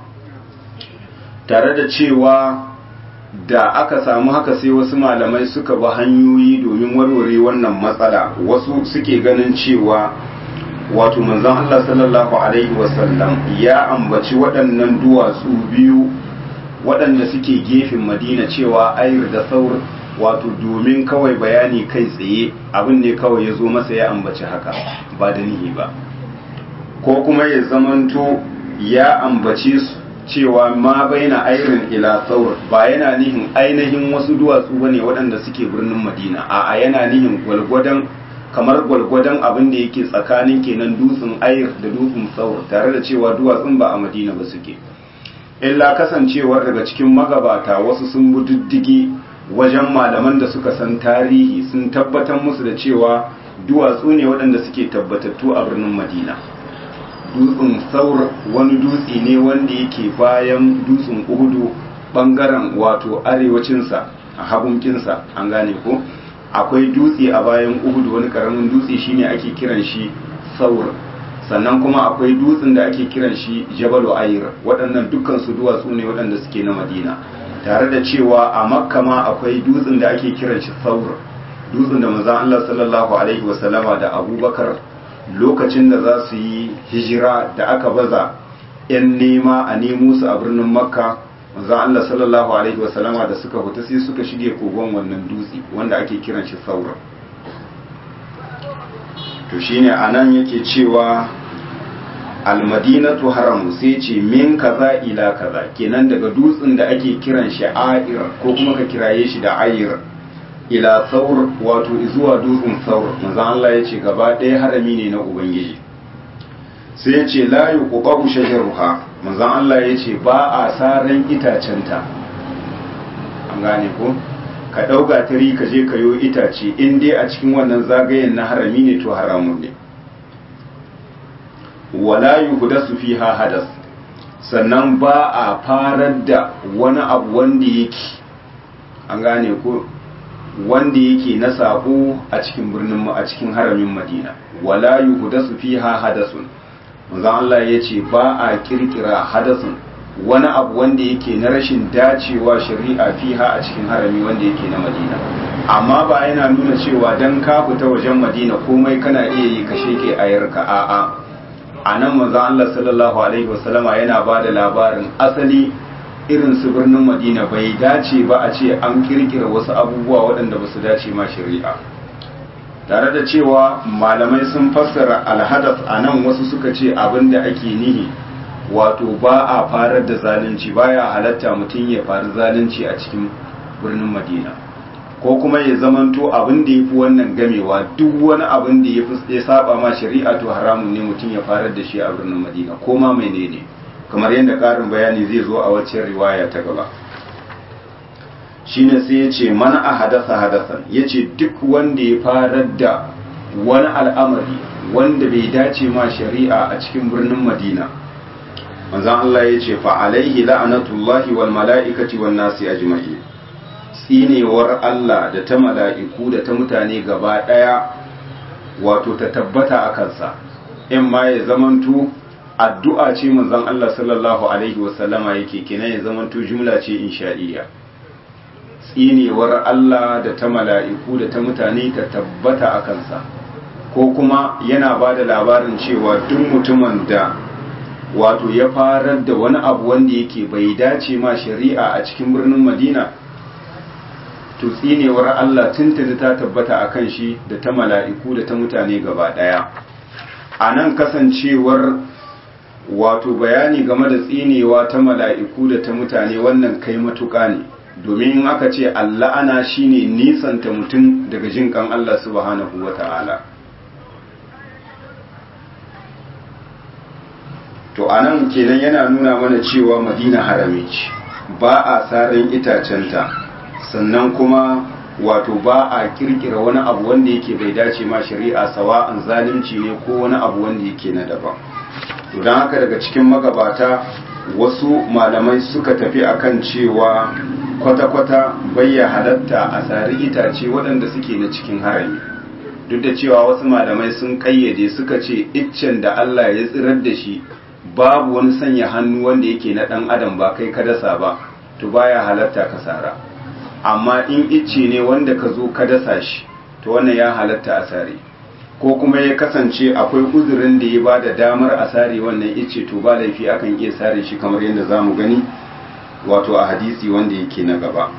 Speaker 1: tare da cewa da aka samu haka sai wasu malamai suka ba hanyoyi domin warware wannan matsala. Wasu suke ganin cewa wato manzon Allah sallallahu alaihi wasallam ya ambaci waɗannan duwatsu biyu waɗanda suke gefen Madina cewa ayr da saur, wato domin kawai bayani kai tsaye, abin ne kawai ya zo masa ya ambaci haka ba da nihi ba, ko kuma ya zamanto ya ambace su cewa ma baina ayrin ila saur, ba yana nihin ainihin wasu duwatsu bane waɗanda suke birnin Madina, a'a yana nihin gwalgwadon kamar gwalgwadon abin da yake tsakanin kenan dutsen ayr da dutsen saur, tare da cewa duwatsun ba a Madina ba suke, illa kasancewar daga cikin magabata wasu sun bi diddigi wajen malaman da suka san tarihi, sun tabbatar musu da cewa duwatsu ne waɗanda suke tabbatattu a birnin Madina. Dutsen saur wani dutse ne wanda yake bayan dutsen Uhudu bangaren wato arewacinsa a hagunkinsa, an gane ko, akwai dutse a bayan Uhud wani karamin dutse shine ake kiran shi Thawr, sannan kuma akwai dutsen da ake kiran shi Jabalu Ayr. Waɗannan dukkan su duwatsu ne waɗanda suke na Madina, tare da cewa a Makka ma akwai dutsen da ake kiran shi Thawr, dutsen da manzon Allah sallallahu alaihi wasallama da Abubakar lokacin da za su yi hijira da aka baza yan nema a nemo su a birnin Makka, manzon Allah sallallahu alaihi wasallama da suka fita sai suka shige kogon wannan dutse wanda ake kiran shi Thawr. to shine anan yake cewa almadinatu haram, sai ce min kaza ila kaza, kenan daga dutsen da ake kiran shi Air ko kuma ka kiraye shi da Ayr ila Thawr, wato zuwa dutsen Thawr. manzo Allah yace gaba ɗaya harami ne na ubangiji. sai yace la yuqabu shajaruha, manzo Allah yace ba a saran itacenta. an gane ko ka ɗauka tari ka je ka yo itace in dai a cikin wannan zagayen na harami ne to haramun ne. wala yuhdasu fiha hadas, sannan ba a farar da wani abu wanda yake an gane ko wanda yake na sako a cikin birnin a cikin haramin Madina. wala yuhdasu fiha hadasun, manzo Allah yace ba a kirkira hadasun wani abu wanda yake na rashin dacewa shari'a fiha a cikin harami wanda yake na Madina. amma ba yana nuna cewa dan ka fita wajen Madina komai kana iya yi ka sheke ayarka, a'a. a nan manzo Allah sallallahu alaihi wasallama yana ba da labarin asali irin su birnin Madina bai dace ba a ce an kirkira wasu abubuwa waɗanda ba su dace ma shari'a. tare da cewa malamai sun fassara alhadath a nan, wasu suka ce abin da ake nihi wato ba a farar da zalunci, baya halatta mutum ya faru zalunci a cikin birnin Madina, ko kuma ya zamanto abin da ya fi wannan gamewa duk wani abin da ya saba ma shari'a to haramun ne mutum ya farar da shi a birnin Madina ko ma menene, kamar yadda ƙarin bayani zai zo a waccan riwaya ta gaba. shine sai ya ce man a hadasa hadasan, ya ce duk wanda ya farar da wani al'amari wanda bai dace ma shari'a a cikin birnin Madina, manzon Allah ya ce fa alaihi la'anatullahi wal mala'ikati wan nasi ajma'in, tsinewar Allah da ta mala'iku da ta mutane gaba ɗaya wato ta tabbata a kansa. in ma ya zamanto addu'a ce manzon Allah sallallahu alaihi wasallama yake kenan ya zamanto jumla ce insha'iyya. tsinewar Allah da ta mala'iku da ta mutane ta tabbata a kansa, ko kuma yana ba da labarin cewa duk mutumin da wato ya farar da wani abu wanda yake bai dace ma shari'a a cikin birnin Madina, to tsinewar Allah tuntuni ta tabbata a kan shi da ta mala'iku da ta mutane gaba ɗaya. a nan kasancewar wato bayani game da tsinewa ta mala'iku da ta mutane wannan kai matuƙa ne, domin in aka ce alla'ana shine nisanta mutum daga jin kan Allah subhanahu wa ta'ala. to a nan kenan yana nuna mana cewa Madina harami ce, ba a sarin itacenta, sannan kuma wato ba a kirkira wani abu wanda yake bai dace ma shari'a, sawa'an zalunci ne ko wani abu wanda yake na daban. to don haka daga cikin magabata wasu malamai suka tafi akan cewa kwata-kwata bayya halatta a tsari itace waɗanda suke na cikin harami, duk da cewa wasu malamai sun kayyade suka ce iccen da Allah ya tsirar da shi babu wani sanya hannu wanda yake na ɗan adam ba kai ka dasa ba, to baya halatta ka sara. amma in icce ne wanda ka zo ka dasa shi to wannan ya halatta a sare, ko kuma ya kasance akwai uzurin da ya ba da damar a sare wannan icce, to ba laifi akan iya sare shi kamar yadda za mu gani wato a hadisi wanda yake na gaba.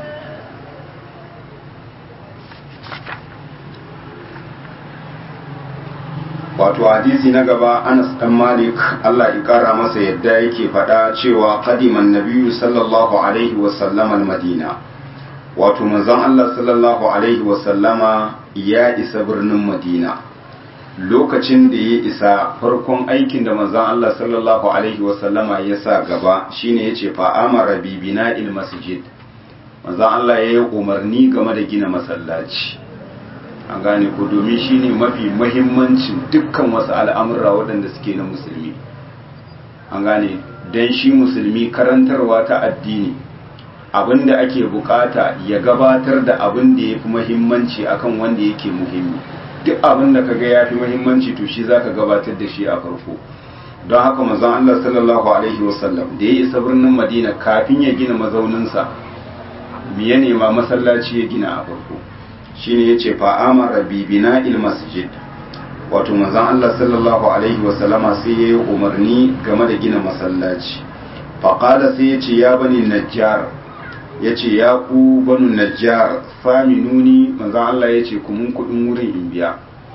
Speaker 1: wato hadisi na gaba Anas dan Malik Allah ya kara masa yadda yake faɗa cewa qadiman nabiyyu sallallahu alaihi wa sallam al-Madina, wato manzon Allah sallallahu alaihi wa sallama ya isa birnin Madina. lokacin da ya isa farkon aikin da manzon Allah sallallahu alaihi wa sallama ya sa gaba shine yace fa amara bi bina'il masjid, manzon Allah ya yi umarni game da gina masallaci. an gane ko domin shine mafi muhimmancin dukkan wasu al'amura waɗanda suke na musulmi. an gane dan shi musulmi karantarwa ta addini abin da ake bukata ya gabatar da abin da ya fi muhimmanci akan wanda yake muhimmi. Duk abin da kaga ya fi muhimmanci to shi zaka gabatar da shi a farko. Don haka manzon Allah sallallahu alaihi wasallam da ya isa birnin Madina kafin ya gina mazauninsa me ya nema masallaci ya gina a farko. Shine yace fa amara bi bina'il masjid, wato manzon Allah sallallahu alaihi wasallama sai yayi umarni game da gina masallaci. Fa qala sai yace ya bani najjar, yace ya ku banu najjar faminuni, manzon Allah yace ku mun kudin wurin in biya.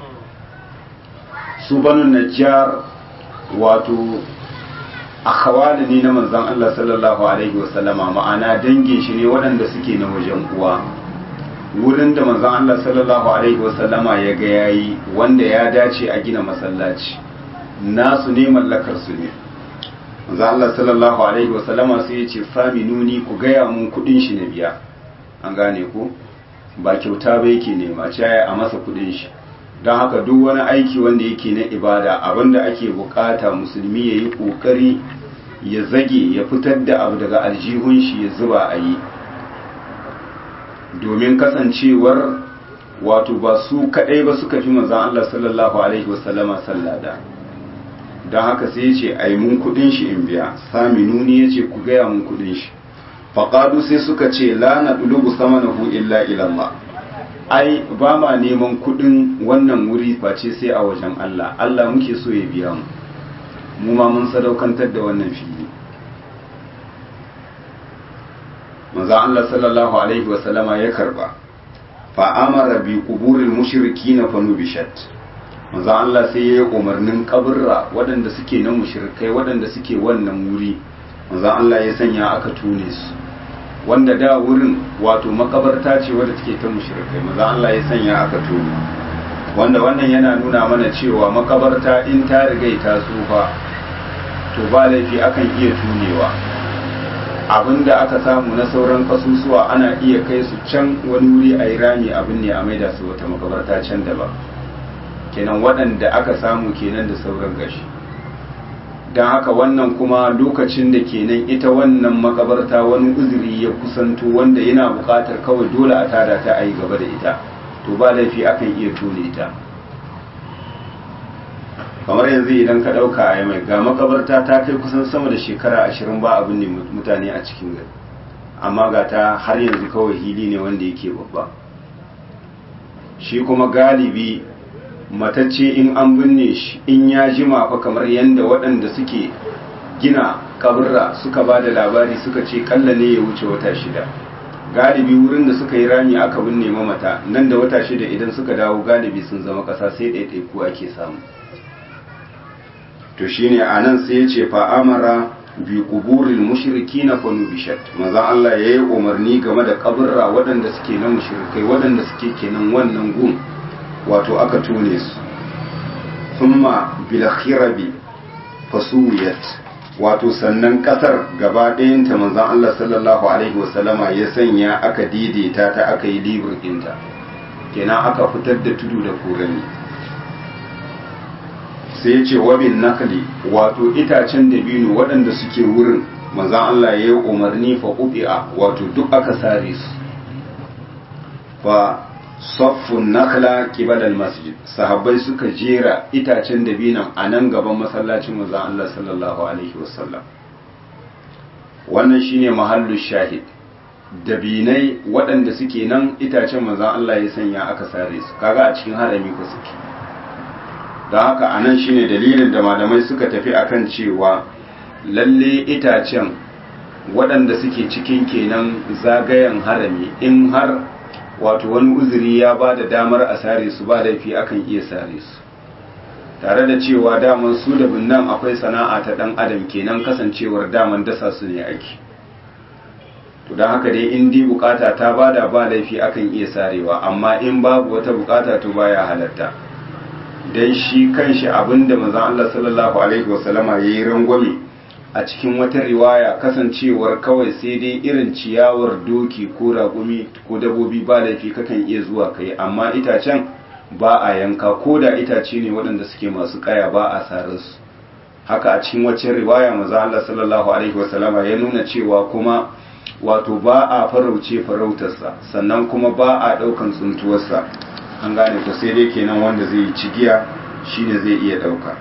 Speaker 1: Su banu najjar wato akhawali ne na manzon Allah sallallahu alaihi wasallama, ma'ana dangin shi ne waɗanda suke na wajen uwa. Wurin da manzon Allah sallallahu alaihi wasallama ya ga yayi wanda ya dace a gina masallaci nasu ne, mallakar su ne. Manzon Allah sallallahu alaihi wasallama sai ya ce faminuni, ku gaya mun kudin shi na biya. An gane ku, ba kyauta ba yake nema, caya a masa kudin shi. Don haka duk wani aiki wanda yake na ibada, abinda ake bukata musulmi ya yi kokari ya zage ya fitar da abu daga aljihun shi ya zuba a yi, domin kasancewar wato ba su kadai ba suka fi manzon Allah sallallahu alaihi wasallama sallada. Don haka sai ya ce ai mun kudin shi in biya. Saminuni ya ce ku gaya mun kudin shi. Faqadu sai suka ce la nadlubu samanahu illa ila Allah, ai ba ma neman kudin wannan wuri face sai a wajen Allah, Allah muke so ya biya mu, mu ma mun sadaukantar da wannan fili. Manzo Allah sallallahu alaihi wa sallama ya karba, fa amara bi quburil mushrikin fa nubishat. Manzo Allah sai ya yi umarnin kaburra waɗanda suke na mushrikai waɗanda suke wannan wuri, manzo Allah ya sanya aka tune su, wanda da wurin wato makabarta ce wadda take ta mushrikai, maza Allah ya sanya aka tone. Wanda wannan yana nuna mana cewa makabarta in ta riga ta tsufa to ba laifi akan iya tunewa. Abinda aka samu na sauran kasusuwa ana iya kai su can wani wuri a yi rami abin ne a maida su wata makabarta can daban. Kenan waɗanda aka samu kenan da sauran gashi. Don haka wannan kuma lokacin da kenan ita wannan makabarta wani uzuri ya kusanto wanda yana buƙatar kawai dole a tada ta a yi gaba da ita, to ba laifi akan iya tone ta. Kamar yanzu idan ka ɗauka a mai ga makabarta ta kai kusan sama da shekara ashirin ba abin ne mutane a cikin gari, amma ga ta har yanzu kawai hili ne wanda yake babba. Shi kuma galibi matacce in an binne shi in ya jima fa, kamar yadda waɗanda suke gina kaburra suka ba da labari suka ce kalla ne ya wuce wata shida. Galibi wurin da suka yi rami aka binne mamata nan da wata shida idan suka dawo galibi sun zama ƙasa, sai ɗaiɗaiku ake samu. To shine a nan sai ya ce fa amara bi quburil mushrikina fa nubishat, maza Allah yayi umarni game da kaburra waɗanda suke na mushrikai waɗanda suke kenan wannan gun, wato aka tone su. Thumma bil khirabi fasuwiyat, wato sannan kasar gaba ɗayanta manzon Allah sallallahu alaihi wasallama ya sanya aka daidaita ta aka yi libur ɗinta, kenan aka fitar da tudu da korani. Sai ya ce wabin nakali, wato itacen dabino waɗanda suke wurin manzon Allah ya yi umarni fa ubi'a, wato duk aka sare su. Fa saffun nakla qibala masjid, sahabbai suka jera itacen dabinan a nan gaban masallacin manzon Allah sallallahu alaihi wasallam. Wannan shine mahallu shahid, dabinai waɗanda suke nan itacen manzon Allah ya sanya aka sare su, kaga a cikin harami ko suke. Don haka anan shine dalilin da malamai suka tafi akan cewa lalle itacen waɗanda suke cikin kenan zagayen harami, in har wato wani uzuri ya ba da damar a sare su ba laifi akan iya sare su, tare da cewa daman su da binnan akwai sana'a ta dan adam kenan, kasancewar daman dasa su ne ake. To don haka dai in dai bukata ta bada ba laifi akan iya sarewa, amma in babu wata bukata to baya halatta. Dan shi kanshi abinda manzon Allah sallallahu alaihi wasallama yayi rangwame a cikin wata riwaya, kasancewar kawai sai dai irin ciyawar doki ko raƙumi ko dabobi ba laifi kakan iya zuwa kai, amma itacen ba a yanka, ko da itace ne waɗanda suke masu kaya ba a sarar su. Haka a cikin wacce riwaya manzo Allah sallallahu alaihi wasallama ya nuna cewa kuma wato ba a farauce farautarsa sannan kuma ba a ɗaukan tsuntuwarsa an gane ku sai dai kenan wanda zai yi cigiya shine zai iya ɗauka.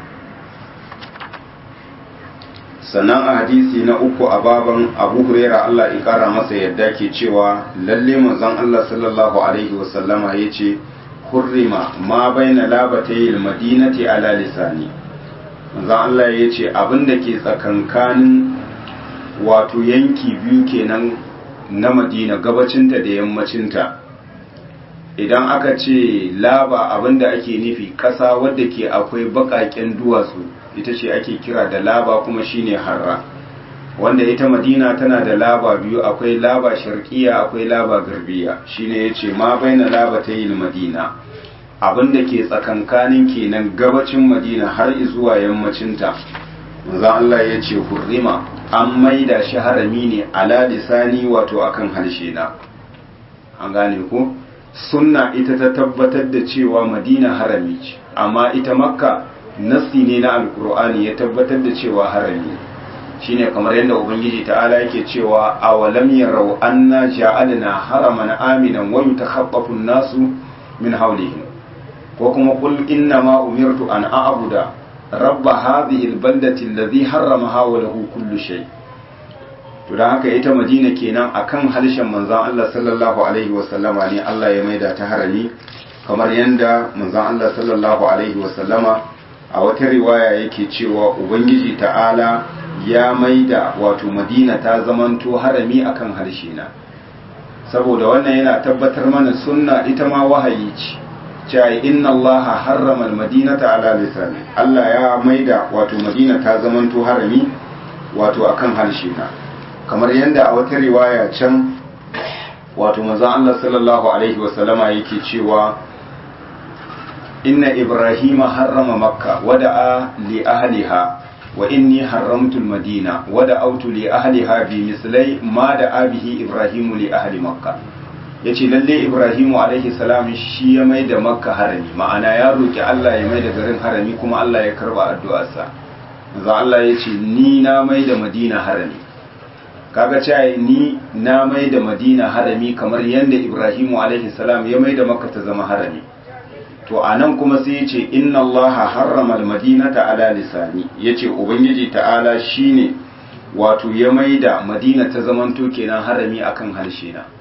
Speaker 1: sannan a hadisi na uku a baban abu huraira Allah ya kara masa yadda ke cewa lalle manzon Allah sallallahu alaihi wasallama ya ce hurrima ma baina labatayil madinati ala lisani manzon Allah ya ce abinda ke tsakankanin wato yanki biyu kenan na madina gabacinta da yammacinta idan aka ce laba abinda ake nufi ƙasa wadda ke akwai baƙaƙen duwatsu ita ce ake kira da laba kuma shine harra wanda ita madina tana da laba biyu akwai laba sharqiya akwai laba garbiya shine yace ma baina labatayil madina abinda ke tsakankanin kenan gabacin madina har zuwa yammacinta manzo Allah yace hurrima an maida shi harami ne ala lisani wato akan harshe na an gane ko sunna ita ta tabbatar da cewa madina harami ce amma ita makka nassi ne na alkur'ani ya tabbatar da cewa harami shine kamar yadda ubangiji ta'ala yake cewa awalam yarau anna ja'alna haraman aminan wa yutakhaffafu an-nasu min hawlihim ko kuma qul inna ma umirtu an a'budu rabb hadhihi al-baldati alladhi harramaha wa lahu kullu shay to dan haka ita madina kenan akan harshen manzon Allah sallallahu alaihi wasallama ne Allah ya maida ta harami kamar yadda manzon Allah sallallahu alaihi wasallama a wata riwaya yake cewa ubangiji ta'ala ya maida wato madina ta zamanto harami akan harshe na saboda wannan yana tabbatar mana sunna ita ma wahayi ce cewa inna allaha harrama almadinata ala lisani Allah ya maida wato madina ta zamanto harami wato akan harshe na kamar yanda a wata riwaya can wato manzon Allah sallallahu alaihi wasallama yake cewa inna ibrahima harrama makka wada'a li ahliha wa inni haramtu almadina wada'autu li ahliha bi mislai ma da'a bihi ibrahimu li ahli makka yace lalle ibrahimu alaihi salam shi ya mai da makka harami ma'ana ya roki Allah ya mai da garin harami kuma Allah ya karba addu'arsa manzo Allah yace ni na mai da madina harami kaga cewa ni na mai da madina harami kamar yanda ibrahimu alaihi salam ya mai da makka ta zama harami to anan kuma sai yace inna allaha harrama almadinata ala lisani yace ubangiji ta'ala shine wato ya maida madina ta zamanto kenan harami akan harshe na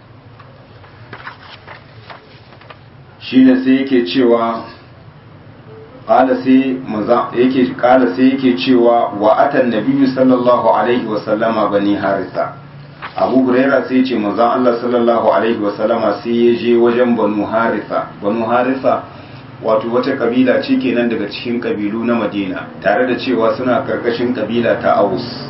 Speaker 1: shine sai yake cewa qala sai maza yake qala sai yake cewa wa atan nabiyyu sallallahu alaihi wa sallama bani harisa abu huraira sai ce manzon Allah sallallahu alaihi wasallama sai ya je wajen banu harisa banu harisa wato wata kabila ce kenan daga cikin kabilu na madina tare da cewa suna karkashin kabila ta aus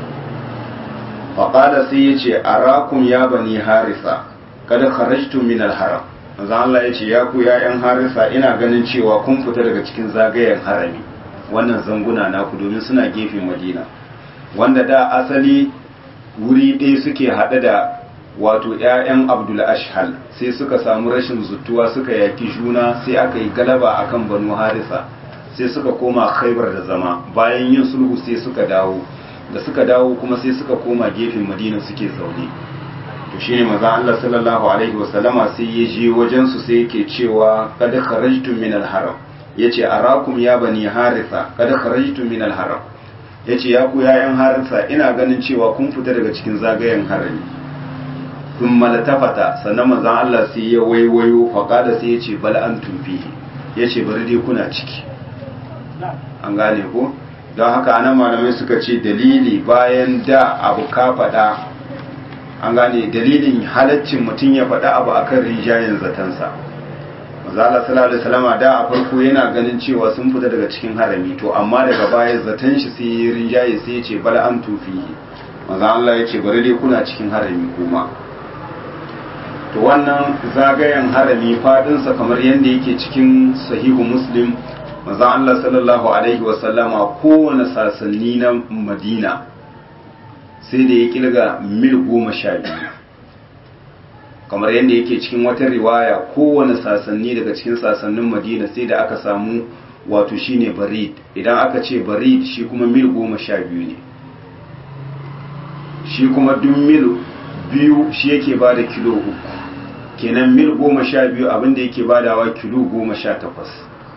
Speaker 1: faqala sai ya ce arakum ya bani harisa kada kharajtum min al-haram manzon Allah ya ce ya ku ya yan harisa ina ganin cewa kun fita daga cikin zagayen harami wannan zanguna naku domin suna gefen madina wanda da asali wuri ɗaya suke haɗe da wato ‘ya'yan abdul ashhal sai suka samu rashin zutuwa suka yaki juna sai aka yi galaba akan banu harisa sai suka koma khaibar da zama bayan yin sulhu sai suka dawo da suka dawo kuma sai suka koma gefen madina suke zaune to shine maza Allah sallallahu alaihi wasallama sai ya je wajen su sai yake cewa kad kharajtum min al-haram yace arakum ya bani harisa kad kharajtum min al-haram ya ce ya ku yayan harinsa ina ganin cewa kun fita daga cikin zagayen harami sun malatafata sannan manzan Allah sai ya waiwayo faƙada sai ya ce bal an tumfi ya ce bari dai kuna ciki an gane ko don haka anan malamai suka ce dalili bayan da abu ka faɗa an gane dalilin halaccin mutum ya faɗa abu akan rijayen zatansa Mazala sallallahu alaihi wasallama da a farko yana ganin cewa sun fita daga cikin harami to amma daga baya zaton shi sai ya rinjaye sai ya ce bala an tufi maza Allah ya ce bari dai kuna cikin harami kuma to wannan zagayen harami fadinsa kamar yadda yake cikin sahihu muslim maza Allah sallallahu alaihi wasallama kowane sasanni na madina sai da ya kilga mil goma sha biyu kamar yadda yake cikin wata riwaya kowane sasanni daga cikin sasannin madina sai da aka samu wato shine barid idan aka ce barid shi kuma mil goma sha biyu ne shi kuma duk mil biyu shi yake ba da kilo uku, kenan mil goma sha biyu abinda yake badawa kilo goma sha takwas.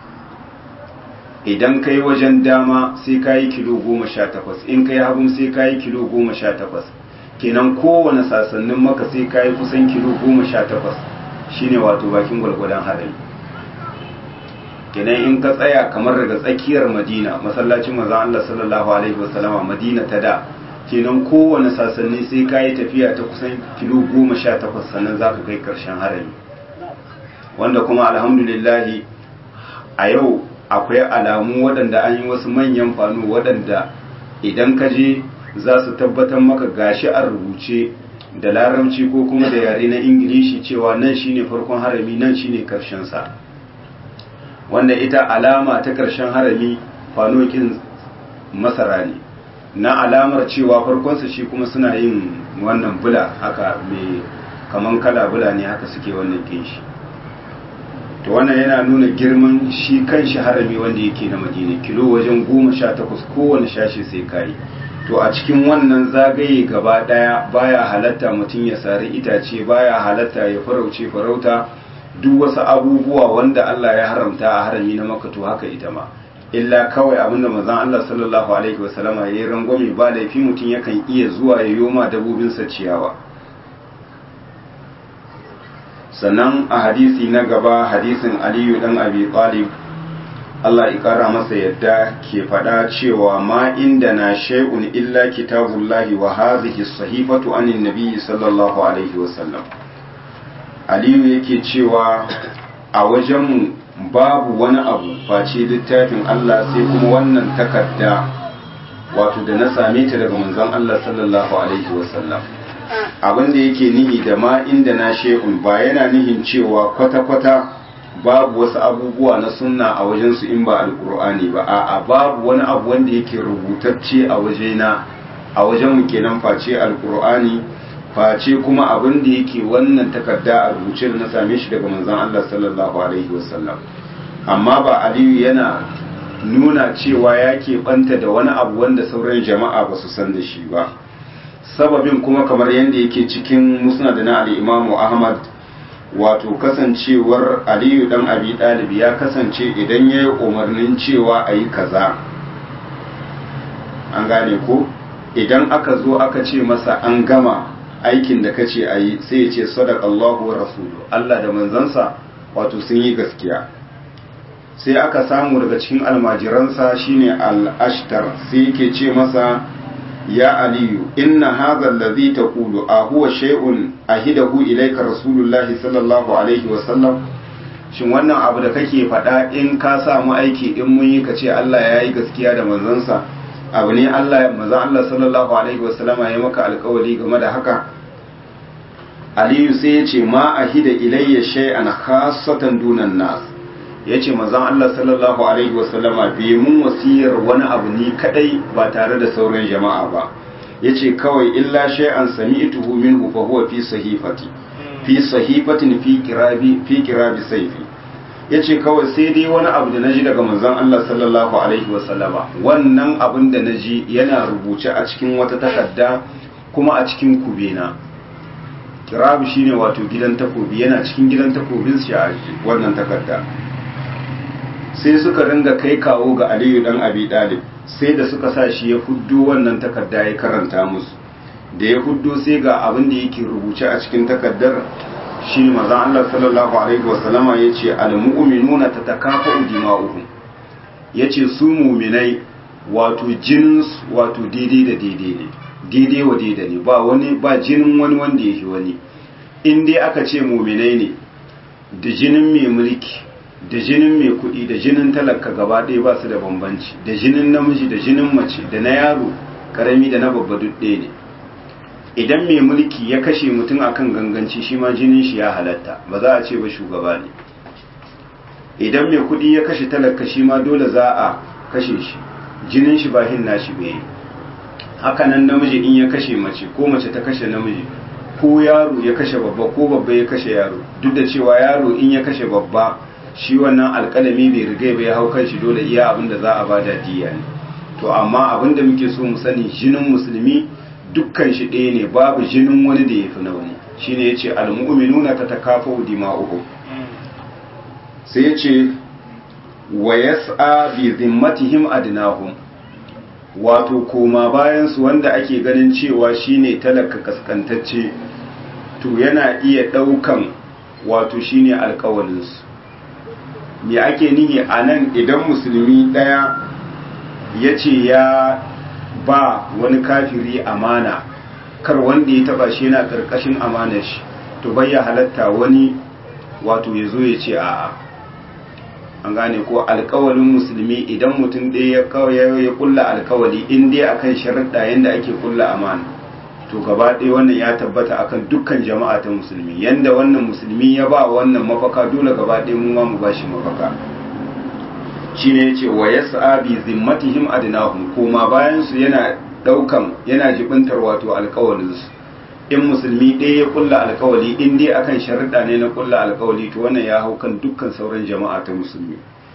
Speaker 1: Idan kai wajen dama sai ka yi kilo goma sha takwas, in kai hagun sai ka yi kilo goma sha takwas, kenan kowane sasannin maka sai ka yi kusan kilo goma sha takwas shine wato bakin gwalgwadon harami. kenan in ka tsaya kamar daga tsakiyar madina masallacin manzon Allah sallallahu alaihi wasallama madina ta da, kenan kowane sasanni sai ka yi tafiya ta kusan kilo goma sha takwas sannan za ka kai karshen harami, wanda kuma alhamdulillahi a yau akwai alamu waɗanda an yi wasu manyan fanu waɗanda idan ka je za su tabbatar maka gashi a rubuce da larabci ko kuma da yare na ingilishi cewa nan shine farkon harami, nan shine karshen sa, wanda ita alama ta karshen harami fanokin masara ne na alamar cewa farkonsa shi kuma suna yin wannan bula haka mai kaman kala bula ne haka suke wannan kinshi. To wannan yana nuna girman shi kan shi harami wanda yake na madina, kilo wajen goma sha takwas kowane shashi sai kayi. To a cikin wannan zagaye gaba daya baya halatta mutum ya sari itace, baya halatta ya farauce farauta, duk wasu abubuwa wanda Allah ya haramta a harami na Makka to haka ita ma, illa kawai abinda manzon Allah sallallahu alaihi wasallama yayi rangwame ba laifi mutum yakan iya zuwa ya yoma dabobin sa ciyawa. Sannan a hadisi na gaba, hadisin Aliyu dan Abi Talib Allah ya kara masa yadda ke faɗa cewa ma inda na shay'un illa kitabullahi wa hadhihi as-sahifatu anin nabiy sallallahu alaihi wasallam. Aliyu yake cewa a wajenmu babu wani abu face littafin Allah sai kuma wannan takarda wato da na same ta daga manzon Allah sallallahu alaihi wasallam. Abin da yake nihi da ma inda na shay'un ba yana nihin cewa kwata-kwata babu wasu abubuwa na sunna a wajensu in ba alkur'ani ba, a'a babu wani abu wanda yake rubutacce a wajena a wajenmu kenan face alkur'ani, face kuma abin da yake wannan takarda a rubuce da na same shi daga manzon Allah sallallahu alaihi wasallam. Amma ba Aliyu yana nuna cewa yake banta da wani abu wanda sauran jama'a ba su san da shi ba. Sababin kuma kamar yadda yake cikin musnad na al-Imam Ahmad, wato kasancewar Aliyu dan Abi Talib ya kasance idan ya yi umarnin cewa a yi kaza, an gane ko, idan aka zo aka ce masa an gama aikin da kace a yi sai ya ce sadaqallahu wa rasuluhu, Allah da manzansa wato sun yi gaskiya. Sai aka samu daga cikin almajiransa shine al-Ashtar sai yake ce masa ya Aliyu inna hadha alladhi taqulu a huwa shay'un ahidahu ilayka rasulullahi sallallahu alaihi wa sallam, shin wannan abu da kake faɗa in ka samu aiki in mun yi kace Allah ya yi gaskiya da manzansa, abu ne Allah manzon Allah sallallahu alaihi wa sallama ya maka alƙawari game da haka? Aliyu sai ya ce ma ahida ilayya shay'an khassatan dunan nas, ya ce manzon Allah sallallahu alaihi wasallama bai mun wasiyar wani abu ni kadai ba tare da sauran jama'a ba, ya ce kawai illa shay'an sami'tuhu minhu fa huwa fi sahifati fi sahifatin fi kirabi fi kirabi sayfi, ya ce kawai sai dai wani abu da naji daga manzon Allah sallallahu alaihi wasallama, wannan abin da naji yana rubuce a cikin wata takarda kuma a cikin kubena. Kirabi shine wato gidan takobi, yana cikin gidan takobin shi a wannan takarda. Sai suka ringa kai kawo ga Aliyu dan Abi Talib, sai da suka sa shi ya huddo wannan takarda ya karanta musu, da ya huddo sai ga abin da yake rubuce a cikin takardar shi ne manzon Allah sallallahu alaihi wasallama yace al-mu'minuna tatakafa'u dima'uhum, yace su mu'minai wato jinin wato daidai da daidai ne, daidai wa daidai ne, ba wani ba jinin wani wanda yake wani. In dai aka ce mu'minai ne, da jinin mai mulki da jinin mai kuɗi da jinin talaka gaba ɗaya ba su da bambanci, da jinin namiji da jinin mace da na yaro karami da na babba duk ɗaya ne. Idan mai mulki ya kashe mutum akan ganganci shi ma jinin shi ya halatta, ba za a ce ba shugaba ne. Idan mai kuɗi ya kashe talaka shi ma dole za a kashe shi, jinin shi ba hinna shi bai. Haka nan namiji in ya kashe mace ko mace ta kashe namiji, ko yaro ya kashe babba ko babba ya kashe yaro, duk da cewa yaro in ya kashe babba shi wannan alƙalami bai rigai bai hau kan shi, dole iya abin da za a bada diya ne. To amma abin da muke so mu sani, jinin musulmi dukkan shi ɗaya ne babu jinin wani da yafi na wani shine yace al-mu'minuna tatakafa'u dima'uhum sai yace wa yas'a bi zimmatihim adnahum wato koma bayan su wanda ake ganin cewa shine talaka kaskantacce to yana iya daukan wato shine alƙawalin su me ake nihi anan idan musulmi daya yace ya ba wani kafiri amana kar wanda ya taba shi yana karkashin amanar shi to bai ya halatta wani wato yazo ya ce a'a an gane ko alkawalin musulmi idan mutum ɗaya ya kulla alkawali in dai akan sharaɗa yanda ake kulla amana to gaba ɗaya wannan ya tabbata akan dukkan jama'a ta musulmi yanda wannan musulmi ya ba wannan mafaka dole gaba ɗaya mu ma mu bashi mafaka shine yace wa yas'a bi zimmatihim adnahum kuma bayan su yana daukan yana jibintar wato alkawalin su in musulmi ɗaya ya kulla alkawali in dai akan sharuɗa ne na kulla alkawali to wannan ya hau kan dukkan sauran jama'a ta musulmi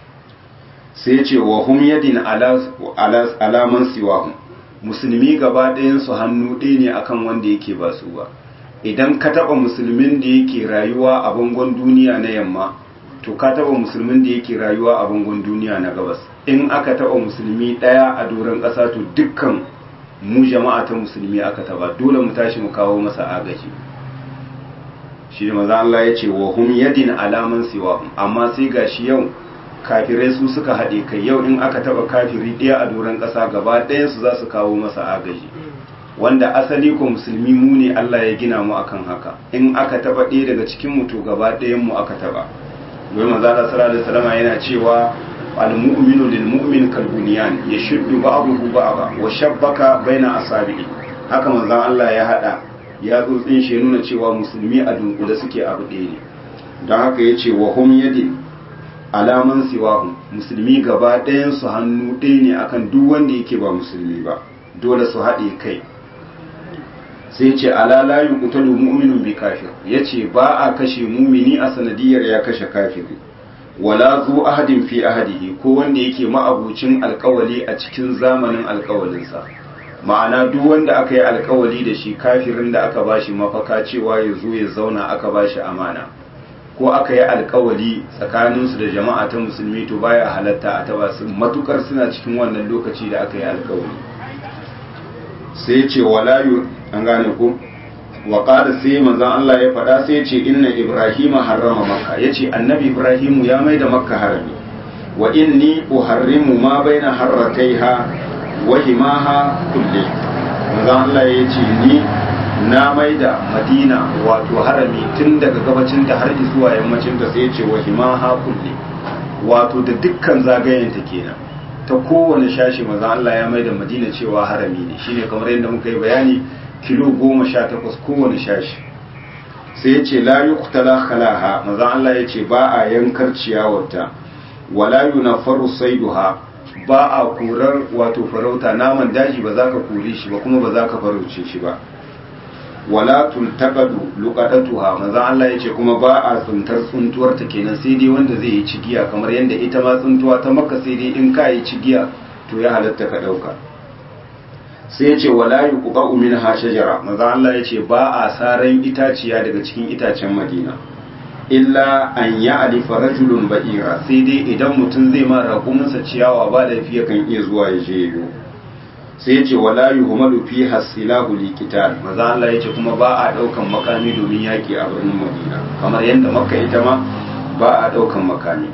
Speaker 1: sai ce wa hum yadin ala alaman siwahum musulmi gaba ɗayan su hannu ɗaya ne akan wanda yake ba su ba idan ka taɓa musulmin da yake rayuwa a bangon duniya na yamma to ka taɓa musulmin da yake rayuwa a bangon duniya na gabas in aka taɓa musulmi ɗaya a doron ƙasa to dukkan mu jama'a ta musulmi aka taba dole mu tashi mu kawo masa agaji shi ne maza Allah ya ce wa hum yadin alaman siwahum amma sai gashi yau kafirai su suka haɗe kai yau in aka taba kafiri ɗaya a doron ƙasa gaba ɗayan su za su kawo masa agaji wanda asali ko musulmi mu ne Allah ya gina mu akan haka in aka taba ɗaya daga cikin mu to gaba ɗayan mu aka taba domin maza Allah sallallahu alaihi wasallam yana cewa المؤمن للمؤمن كالبنيان يشد بعضه بعضا وشبك بين أصابعه haka manzon Allah ya hada ya tsotsin shi nuna cewa musulmi a dunkule suke abu ɗaya ne don haka yace wa hum yadin alaman siwahum musulmi gaba ɗayan su hannu ɗaya ne akan duk wanda yake ba musulmi ba dole su haɗe kai sai yace ala la yuqtalu mu'minun bi kafir yace ba a kashe mumini a sanadiyar ya kashe kafiri wala zu ahadin fi ahadihi ko wanda yake ma'abucin alkawali a cikin zamanin alkawalinsa ma'ana duk wanda aka yi alkawali da shi kafirin da aka bashi mafaka cewa ya zo ya zauna aka bashi amana ko aka yi alkawali tsakaninsu da jama'a ta musulmi to baya halatta a taba su matukar suna cikin wannan lokaci da aka yi alkawali sai ce wala yu an gane ko wa qala sai manzon Allah ya faɗa sai ce inna ibrahima harrama makka yace annabi ibrahimu ya maida makka harami wa inni uharrimu ma baina harrataiha wa himaha kulli manzon Allah yace ni na maida madina wato harami tun daga gabacin ta har zuwa yammacin ta sai yace wa himaha kulli wato da dukkan zagayen ta kenan ta kowane shashi manzon Allah ya maida madina cewa harami ne shine kamar yadda muka yi bayani kilo goma sha takwas kowane shashi sai ya ce la yuqtala khalaha maza Allah ya ce ba a yankar ciyawarta wala yunaffaru saiduha ba a kurar wato farauta naman daji ba za ka kure shi ba kuma ba za ka farauce shi ba wala tultaqadu luqadatuha maza Allah ya ce kuma ba a tsuntar tsuntuwar ta kenan sai dai wanda zai yi cigiya kamar yadda ita ma tsuntuwa ta maka sai dai in ka yi cigiya to ya halatta ka dauka sai ya ce wala yuqba'u minha shajara maza Allah ya ce ba a saran itaciya daga cikin itacen Madina illa an ya'lifa rajulun ba'ira sai dai idan mutum zai ma raƙuminsa ciyawa ba da fiye kan iya zuwa ya je yo sai ya ce wala yuhmalu fi hasilahu liqital maza Allah ya ce kuma ba a daukan makami domin yaki a birnin Madina kamar yadda Makka ita ma ba a daukan makami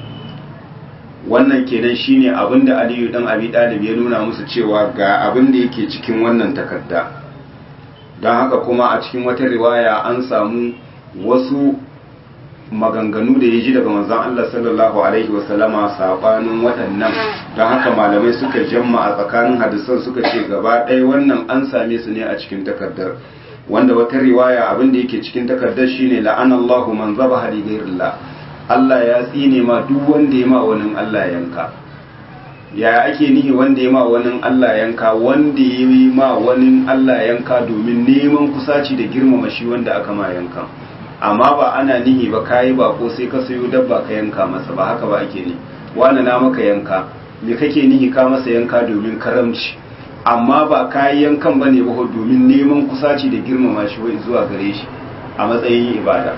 Speaker 1: wannan kenan shine abinda Aliyu dan Abi Talib ya nuna musu cewa ga abin da yake cikin wannan takarda don haka kuma a cikin wata riwaya an samu wasu maganganu da ya ji daga manzon Allah sallallahu alaihi wasallama sabanin waɗannan don haka malamai suka jamma a tsakanin hadisan suka ce gaba ɗaya wannan an same su ne a cikin takardar wanda wata riwaya abin da yake cikin takardar shine la'anallahu man zabaha li ghairillah Allah ya tsine ma duk wanda ya ma wani Allah yanka ya ake nihi wanda ya ma wani Allah yanka wanda ya yi ma wani Allah yanka domin neman kusaci da girmama shi wanda aka ma yanka amma ba ana nihi ba kayi ba ko sai ka sayo dabba ka yanka masa ba haka ba ake ni wani na maka yanka me kake nihi ka masa yanka domin karamci amma ba kayan yankan bane ba domin neman kusaci da girmama shi wai zuwa gare shi a matsayin ibada.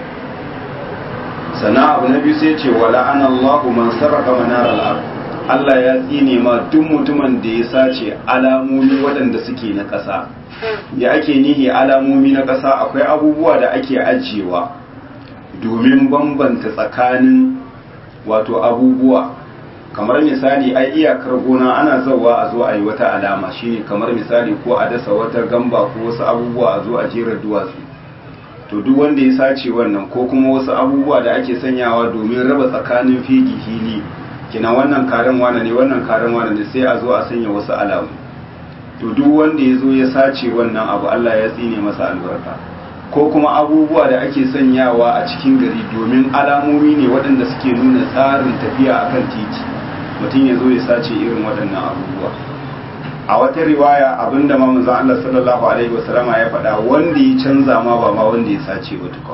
Speaker 1: sana abu na biyu sai ce wala anallahu man sarrafa manaral ard, Allah ya tsine ma duk mutumin da ya sace alamomi waɗanda suke na ƙasa. Ya ake nihi alamomi na ƙasa? Akwai abubuwa da ake ajiyewa domin bambanta tsakanin wato abubuwa, kamar misali ai iyakar gona ana zauwa a zo a yi wata alama, shine kamar misali ko a dasa wata gamba ko wasu abubuwa a zo a jera duwatsu. To duk wanda ya sace wannan ko kuma wasu abubuwa da ake sanyawa domin raba tsakanin fegi hili, kina wannan karen wane ne wannan karen wane ne, sai a zo a sanya wasu alamu. To duk wanda ya zo ya sace wannan abu Allah ya tsine masa albarka. Ko kuma abubuwa da ake sanyawa a cikin gari domin alamomi ne waɗanda suke nuna tsarin tafiya akan titi, mutum ya zo ya sace irin waɗannan abubuwa. A wata riwaya abinda ma manzon Allah sallallahu alaihi wasallama ya faɗa, wanda ya canza ma ba ma wanda ya sace ba tukun.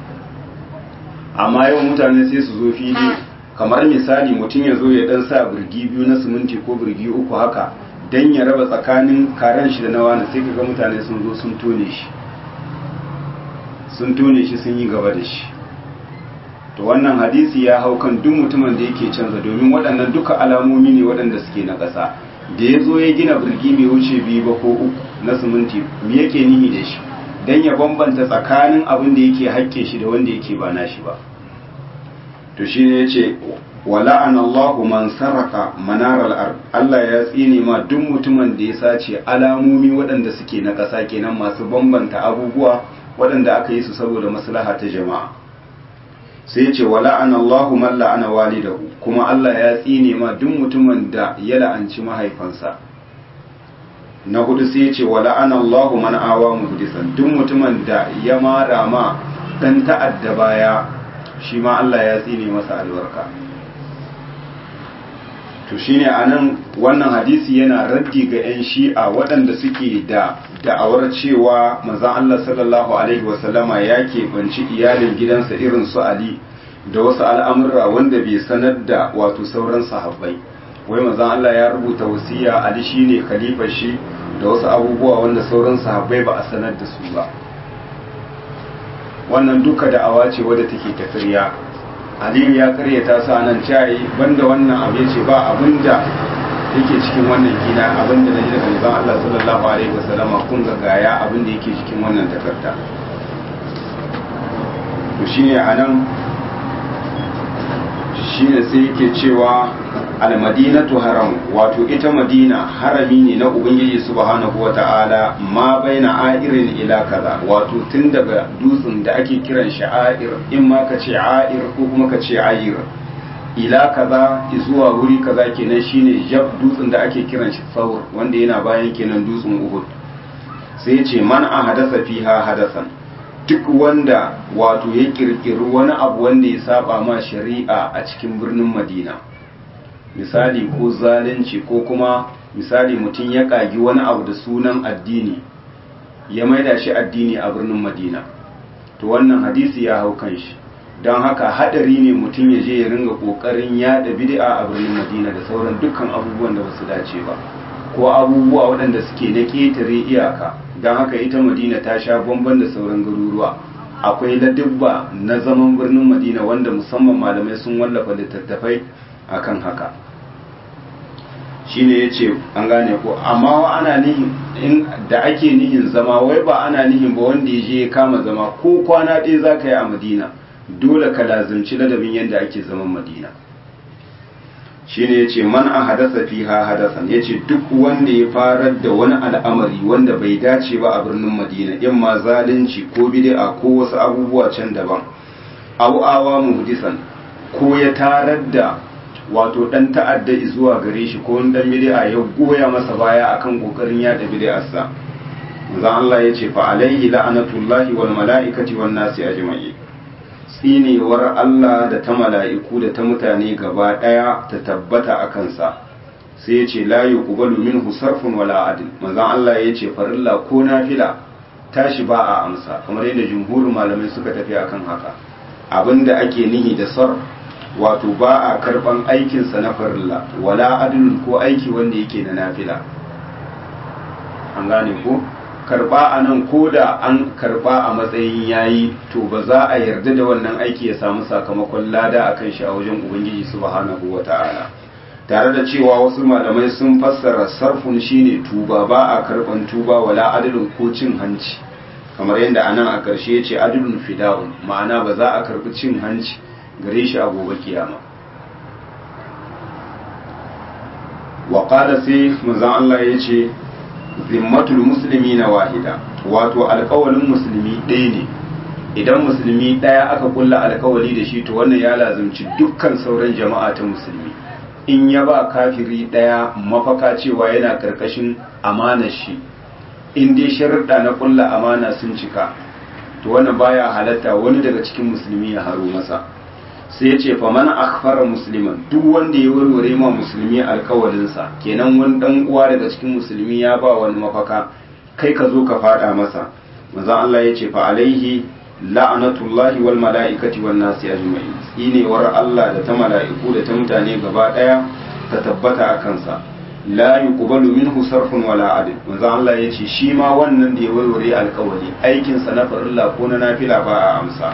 Speaker 1: Amma yau mutane sai su zo fili, kamar misali mutum ya zo ya dan sa birgi biyu na siminti ko birgi uku haka dan ya raba tsakanin karen shi da na wani, sai kaga mutane sun zo sun tone shi sun tone shi sun yi gaba da shi. To wannan hadisi ya hau kan duk mutumin da yake canza, domin waɗannan duka alamomi ne waɗanda suke na ƙasa. Da ya zo ya gina birgi mai wuce biyu ba ko uku na siminti, me yake nihi da shi? Dan ya bambanta tsakanin abin da yake hakke shi da wanda yake ba na shi ba. To shi ne ya ce wala anallahu man saraka manaral ard, Allah ya tsine ma duk mutumin da ya sace alamomi waɗanda suke na ƙasa, kenan masu bambanta abubuwa waɗanda aka yi su saboda maslaha ta jama'a. Sai ce wala anallahu man la'ana walidahu, kuma Allah ya tsine ma duk mutumin da ya la'anci mahaifansa. Na hudu sai ce wala anallahu man awa muhdisan, duk mutumin da ya mara ma dan ta'adda baya, shi ma Allah ya tsine masa albarka. To shine anan wannan hadisi yana raddi ga 'yan shi'a waɗanda suke da da'awar cewa manzon Allah sallallahu alaihi wasallama ya keɓanci iyalin gidansa irin su Ali da wasu al'amurra wanda bai sanar da wato sauran sahabbai. Wai manzon Allah ya rubuta wasiya, Ali shine khalifar shi da wasu abubuwa wanda sauran sahabbai ba a sanar da su ba. Wannan duka da'awa ce wadda take tafiriya. Aliyu ya karyata sa nan cayi banda wannan abu ce ba abinda yake cikin wannan gina, abinda na ji daga manzon Allah sallallahu alaihi wasallama kun ga gaya abinda yake cikin wannan takarda. To shine anan shine sai yake cewa al-madinatu haram, wato ita Madina harami ne na Ubangiji subhanahu wata'ala, ma baina a'irin ila kaza, wato tun daga dutsen da ake kiran shi a'ir, in ma ka ce a'ir ko kuma ka ce ayir, ila kaza zuwa wuri kaza kenan shine jab dutsen da ake kiran shi saur, wanda yana bayan kenan dutsen Uhud. Sai ya ce man a hadasa fiha hadasan, duk wanda wato ya kirkiri wani abu wanda ya saba ma shari'a a cikin birnin Madina, misali ko zalunci ko kuma misali mutum ya kagi wani abu da sunan addini ya maida shi addini a birnin Madina, to wannan hadisi ya hau kan shi. Don haka hadari ne mutum ya je ya ringa kokarin yada bid'a a birnin Madina da sauran dukkan abubuwan da basu dace ba, ko abubuwa waɗanda suke na ketare iyaka. Don haka ita Madina ta sha bamban da sauran garuruwa, akwai ladubba na zaman birnin Madina wanda musamman malamai sun wallafa littattafai akan haka. Shine yace an gane ko, amma ana nihin in da ake nihin zama, wai ba ana nihin ba wanda ya je ya kama zama ko kwana ɗaya za ka yi a Madina dole ka lazimci ladabin yadda ake zaman Madina. Shine yace man a hadasa fiha hadasan, yace duk wanda ya farar da wani al'amari wanda bai dace ba a birnin Madina, in ma zalunci ko bid'a ko wasu abubuwa can daban, aw awa muhdisan, ko ya tarar da wato dan ta'adda zuwa gare shi ko dan bid'a ya goya masa baya akan kokarin yada bid'arsa, manzon Allah yace fa alaihi la'anatullahi wal mala'ikati wan nasi ajma'in, tsinewar Allah da ta mala'iku da ta mutane gaba daya ta tabbata a kansa. Sai yace la yuqbalu minhu sarfun wala adl, manzon Allah yace farilla ko nafila tashi ba a amsa, kamar yadda jumhurin malamai suka tafi akan haka. Abinda ake nihi da sarf wato ba a karban aikinsa na farilla, wala adlun ko aiki wanda yake na nafila. an gane ko karba a nan ko da an karba a matsayin yayi to ba za a yarda da wannan aiki ya samu sakamakon lada a kan shi a wajen ubangiji subhanahu wata'ala tare da cewa wasu malamai sun fassara sarfun shine tuba ba a karban tuba wala adalun ko cin hanci kamar yadda anan a ƙarshe ya ce adalun fida'un ma'ana ba za a karbi cin hanci gare shi a gobe kiyama wa qala sai manzon Allah ya ce zimmatul musulmi na wahida wato alkawalin musulmi ɗaya ne idan musulmi ɗaya aka kulla alkawali da shi to wannan ya lazumci dukkan sauran jama'a ta musulmi in ya ba kafiri ɗaya mafaka cewa yana ƙarƙashin amanar shi in dai sharuɗa na kulla amana sun cika to wannan baya halatta wani daga cikin musulmi ya haro masa sai ya ce faman akhfara musliman duk wanda ya warware ma musulmi alkawalinsa kenan wani dan uwa daga cikin musulmi ya ba wani mafaka kai ka zo ka fada masa manzon Allah ya ce fa alaihi la'natullahi wal mala'ikati wan nasi ajma'in tsinewar Allah da ta mala'iku da ta mutane gaba daya ta tabbata a kansa la yuqbalu minhu sarfun wala adl manzon Allah ya ce shi ma wannan da ya warware alkawali aikin sa na farilla ko na nafila ba a amsa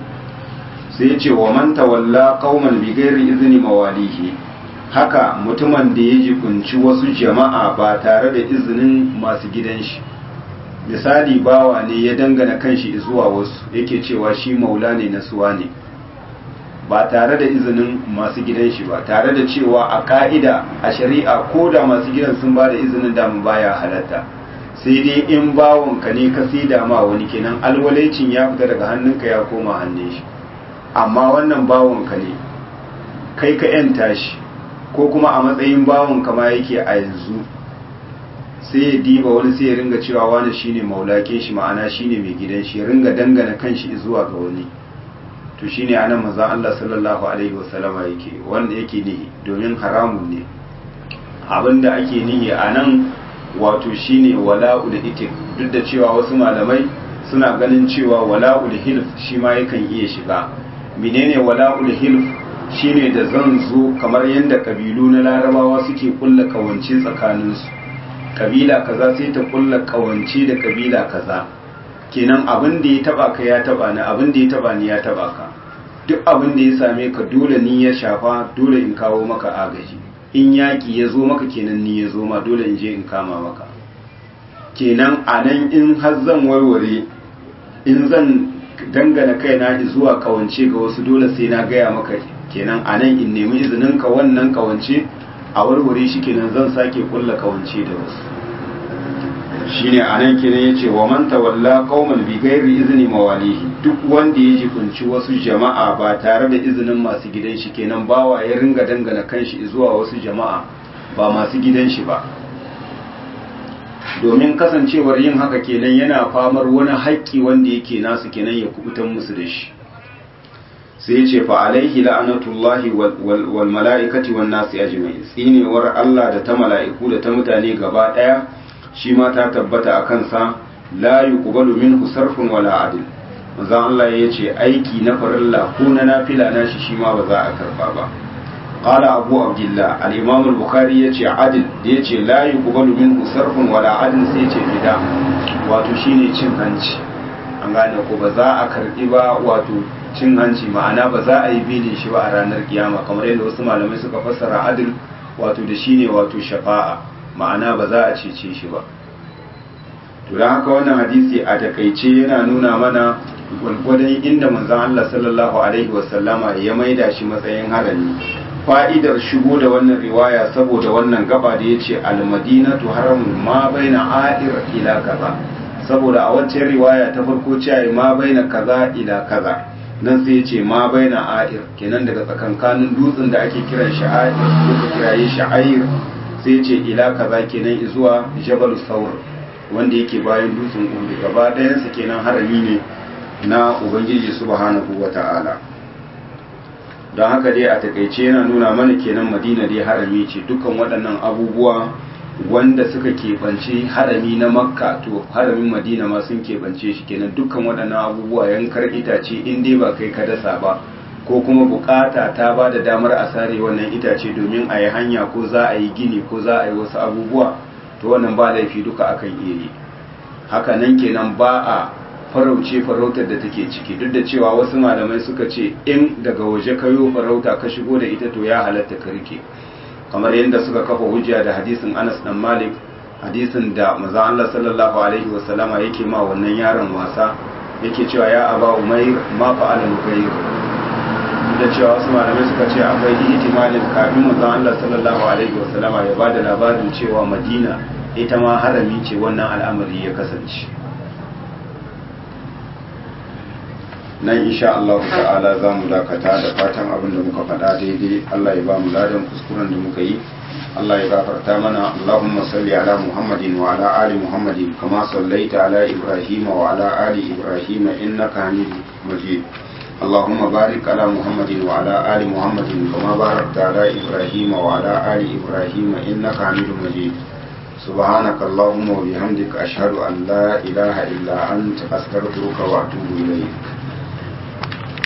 Speaker 1: sai ce wa man tawalla qauman bi ghairi izni mawalihi haka mutumin da ya jibunci wasu jama'a ba tare da izinin masu gidan shi misali bawa ne ya dangana kanshi zuwa wasu yake cewa shi maula ne na suwa ne ba tare da izinin masu gidan shi ba tare da cewa a ka'ida a shari'a ko da masu gidan sun ba da izinin da mu baya halatta sai dai in bawonka ne ka sida ma wani kenan alwalaicin ya fita daga hannunka ya koma hannun shi amma wannan bawonka ne kai ka yanta shi ko kuma a matsayin bawonka ma yake a yanzu sai ya diba wani sai ya ringa cewa wani shine maulake shi ma'ana shine mai gidan shi ya ringa dangana kanshi zuwa ga wani to shine anan manzon Allah sallallahu alaihi wasallama yake wanda yake nihi domin haramun ne abinda ake nihi anan wato shine wala'ul itik duk da cewa wasu malamai suna ganin cewa wala'ul hilf shi ma yakan iya shiga menene wala'ul hilf shine da zan zo kamar yadda kabilu na larabawa suke kulla kawance tsakaninsu kabila kaza sai ta kulla kawance da kabila kaza kenan abin da ya taba ka ya taba ni abin da ya taba ni ya taba ka duk abin da ya same ka dole ni ya shafa dole in kawo maka agaji in yaki ya zo maka kenan ni ya zo ma dole in je in kama maka kenan anan in har zan warware in zan dangana kaina zuwa kawance ga wasu dole sai na gaya maka kenan anan in nemi izinin ka wannan kawance a warware shi kenan zan sake kulla kawance da wasu shine anan kenan yace wa man tawalla qauman bi ghairi izni mawalihi duk wanda ya jikunci wasu jama'a ba tare da izinin masu gidan shi kenan bawa ya ringa dangana kanshi zuwa wasu jama'a ba masu gidan shi ba domin kasancewar yin haka kenan yana famar wani haƙƙi wanda yake nasu kenan ya kubutan musu da shi sai ya ce fa alaihi la'anatullahi wal mala'ikati wan nasi ajma'in tsinewar Allah da ta mala'iku da ta mutane gaba daya shi ma ta tabbata a kansa la yuqbalu minhu sarfun wala adl manzon Allah ya ce aiki na farilla ko na nafila na shi shi ma ba za a karba ba qala abu abdullah al-imam al-bukhari yace adl da yace la yuqbalu minhu sarfun wala adl sai yace bida wato shine cin hanci an gane ko ba za a karbi ba wato cin hanci ma'ana ba za a yi bilin shi ba a ranar kiyama kamar yadda wasu malamai suka fassara adl wato da shine wato shafa'a ma'ana ba za a cece shi ba to dan haka wannan hadisi a takaice yana nuna mana gwargwadon inda manzon Allah sallallahu alaihi wasallama ya maida shi matsayin harami fa'idar shigo da wannan riwaya saboda wannan gaba da yace al-madinatu haramun ma baina a'ir ila kaza saboda a wacce riwaya ta farko cewa ma baina kaza ila kaza nan sai yace ma baina a'ir kenan daga tsakankanin dutsen da ake kiran shi a'ir ko kiraye shi a'ir sai yace ila kaza kenan zuwa jabal saur wanda yake bayan dutsen Uhud gaba ɗayan sa kenan harami ne na ubangiji subhanahu wata'ala don haka dai a takaice yana nuna mana kenan madina dai harami ce dukkan waɗannan abubuwa wanda suka keɓance harami na makka to haramin madina ma sun keɓance shi kenan dukkan waɗannan abubuwa yankar itace in dai ba kai ka dasa ba ko kuma bukata ta ba da damar a sare wannan itace domin a yi hanya ko za a yi gini ko za a yi wasu abubuwa to wannan ba laifi duka akan iya yi. Haka nan kenan ba a farauce farautar da take ciki, duk da cewa wasu malamai suka ce in daga waje kayo farauta ka shigo da ita to ya halatta ka rike, kamar yadda suka kafa hujja da hadisin Anas dan Malik, hadisin da manzon Allah sallallahu alaihi wasallama yake ma wannan yaron wasa, yake cewa ya aba umair ma fa'ala nukair, da cewa wasu malamai suka ce akwai ihtimalin kafin manzon Allah sallallahu alaihi wasallama ya bada labarin cewa Madina ita ma harami ce wannan al'amari ya kasance. Nan insha Allah ta'ala za mu dakata, da fatan abin da muka faɗa daidai Allah ya ba mu ladan kuskuren da muka yi Allah ya gafarta mana. Allahumma salli ala Muhammadin wa ala ali Muhammadin kama sallaita ala Ibrahim wa ala ali Ibrahim innaka Hamidum Majid. Allahumma barik ala Muhammadin wa ala ali Muhammadin kama barakta ala Ibrahim wa ala ali Ibrahim innaka Hamidum Majid. سبحانك اللهم وبحمدك أشهد أن لا إله إلا أنت أستغفرك وأتوب إليك.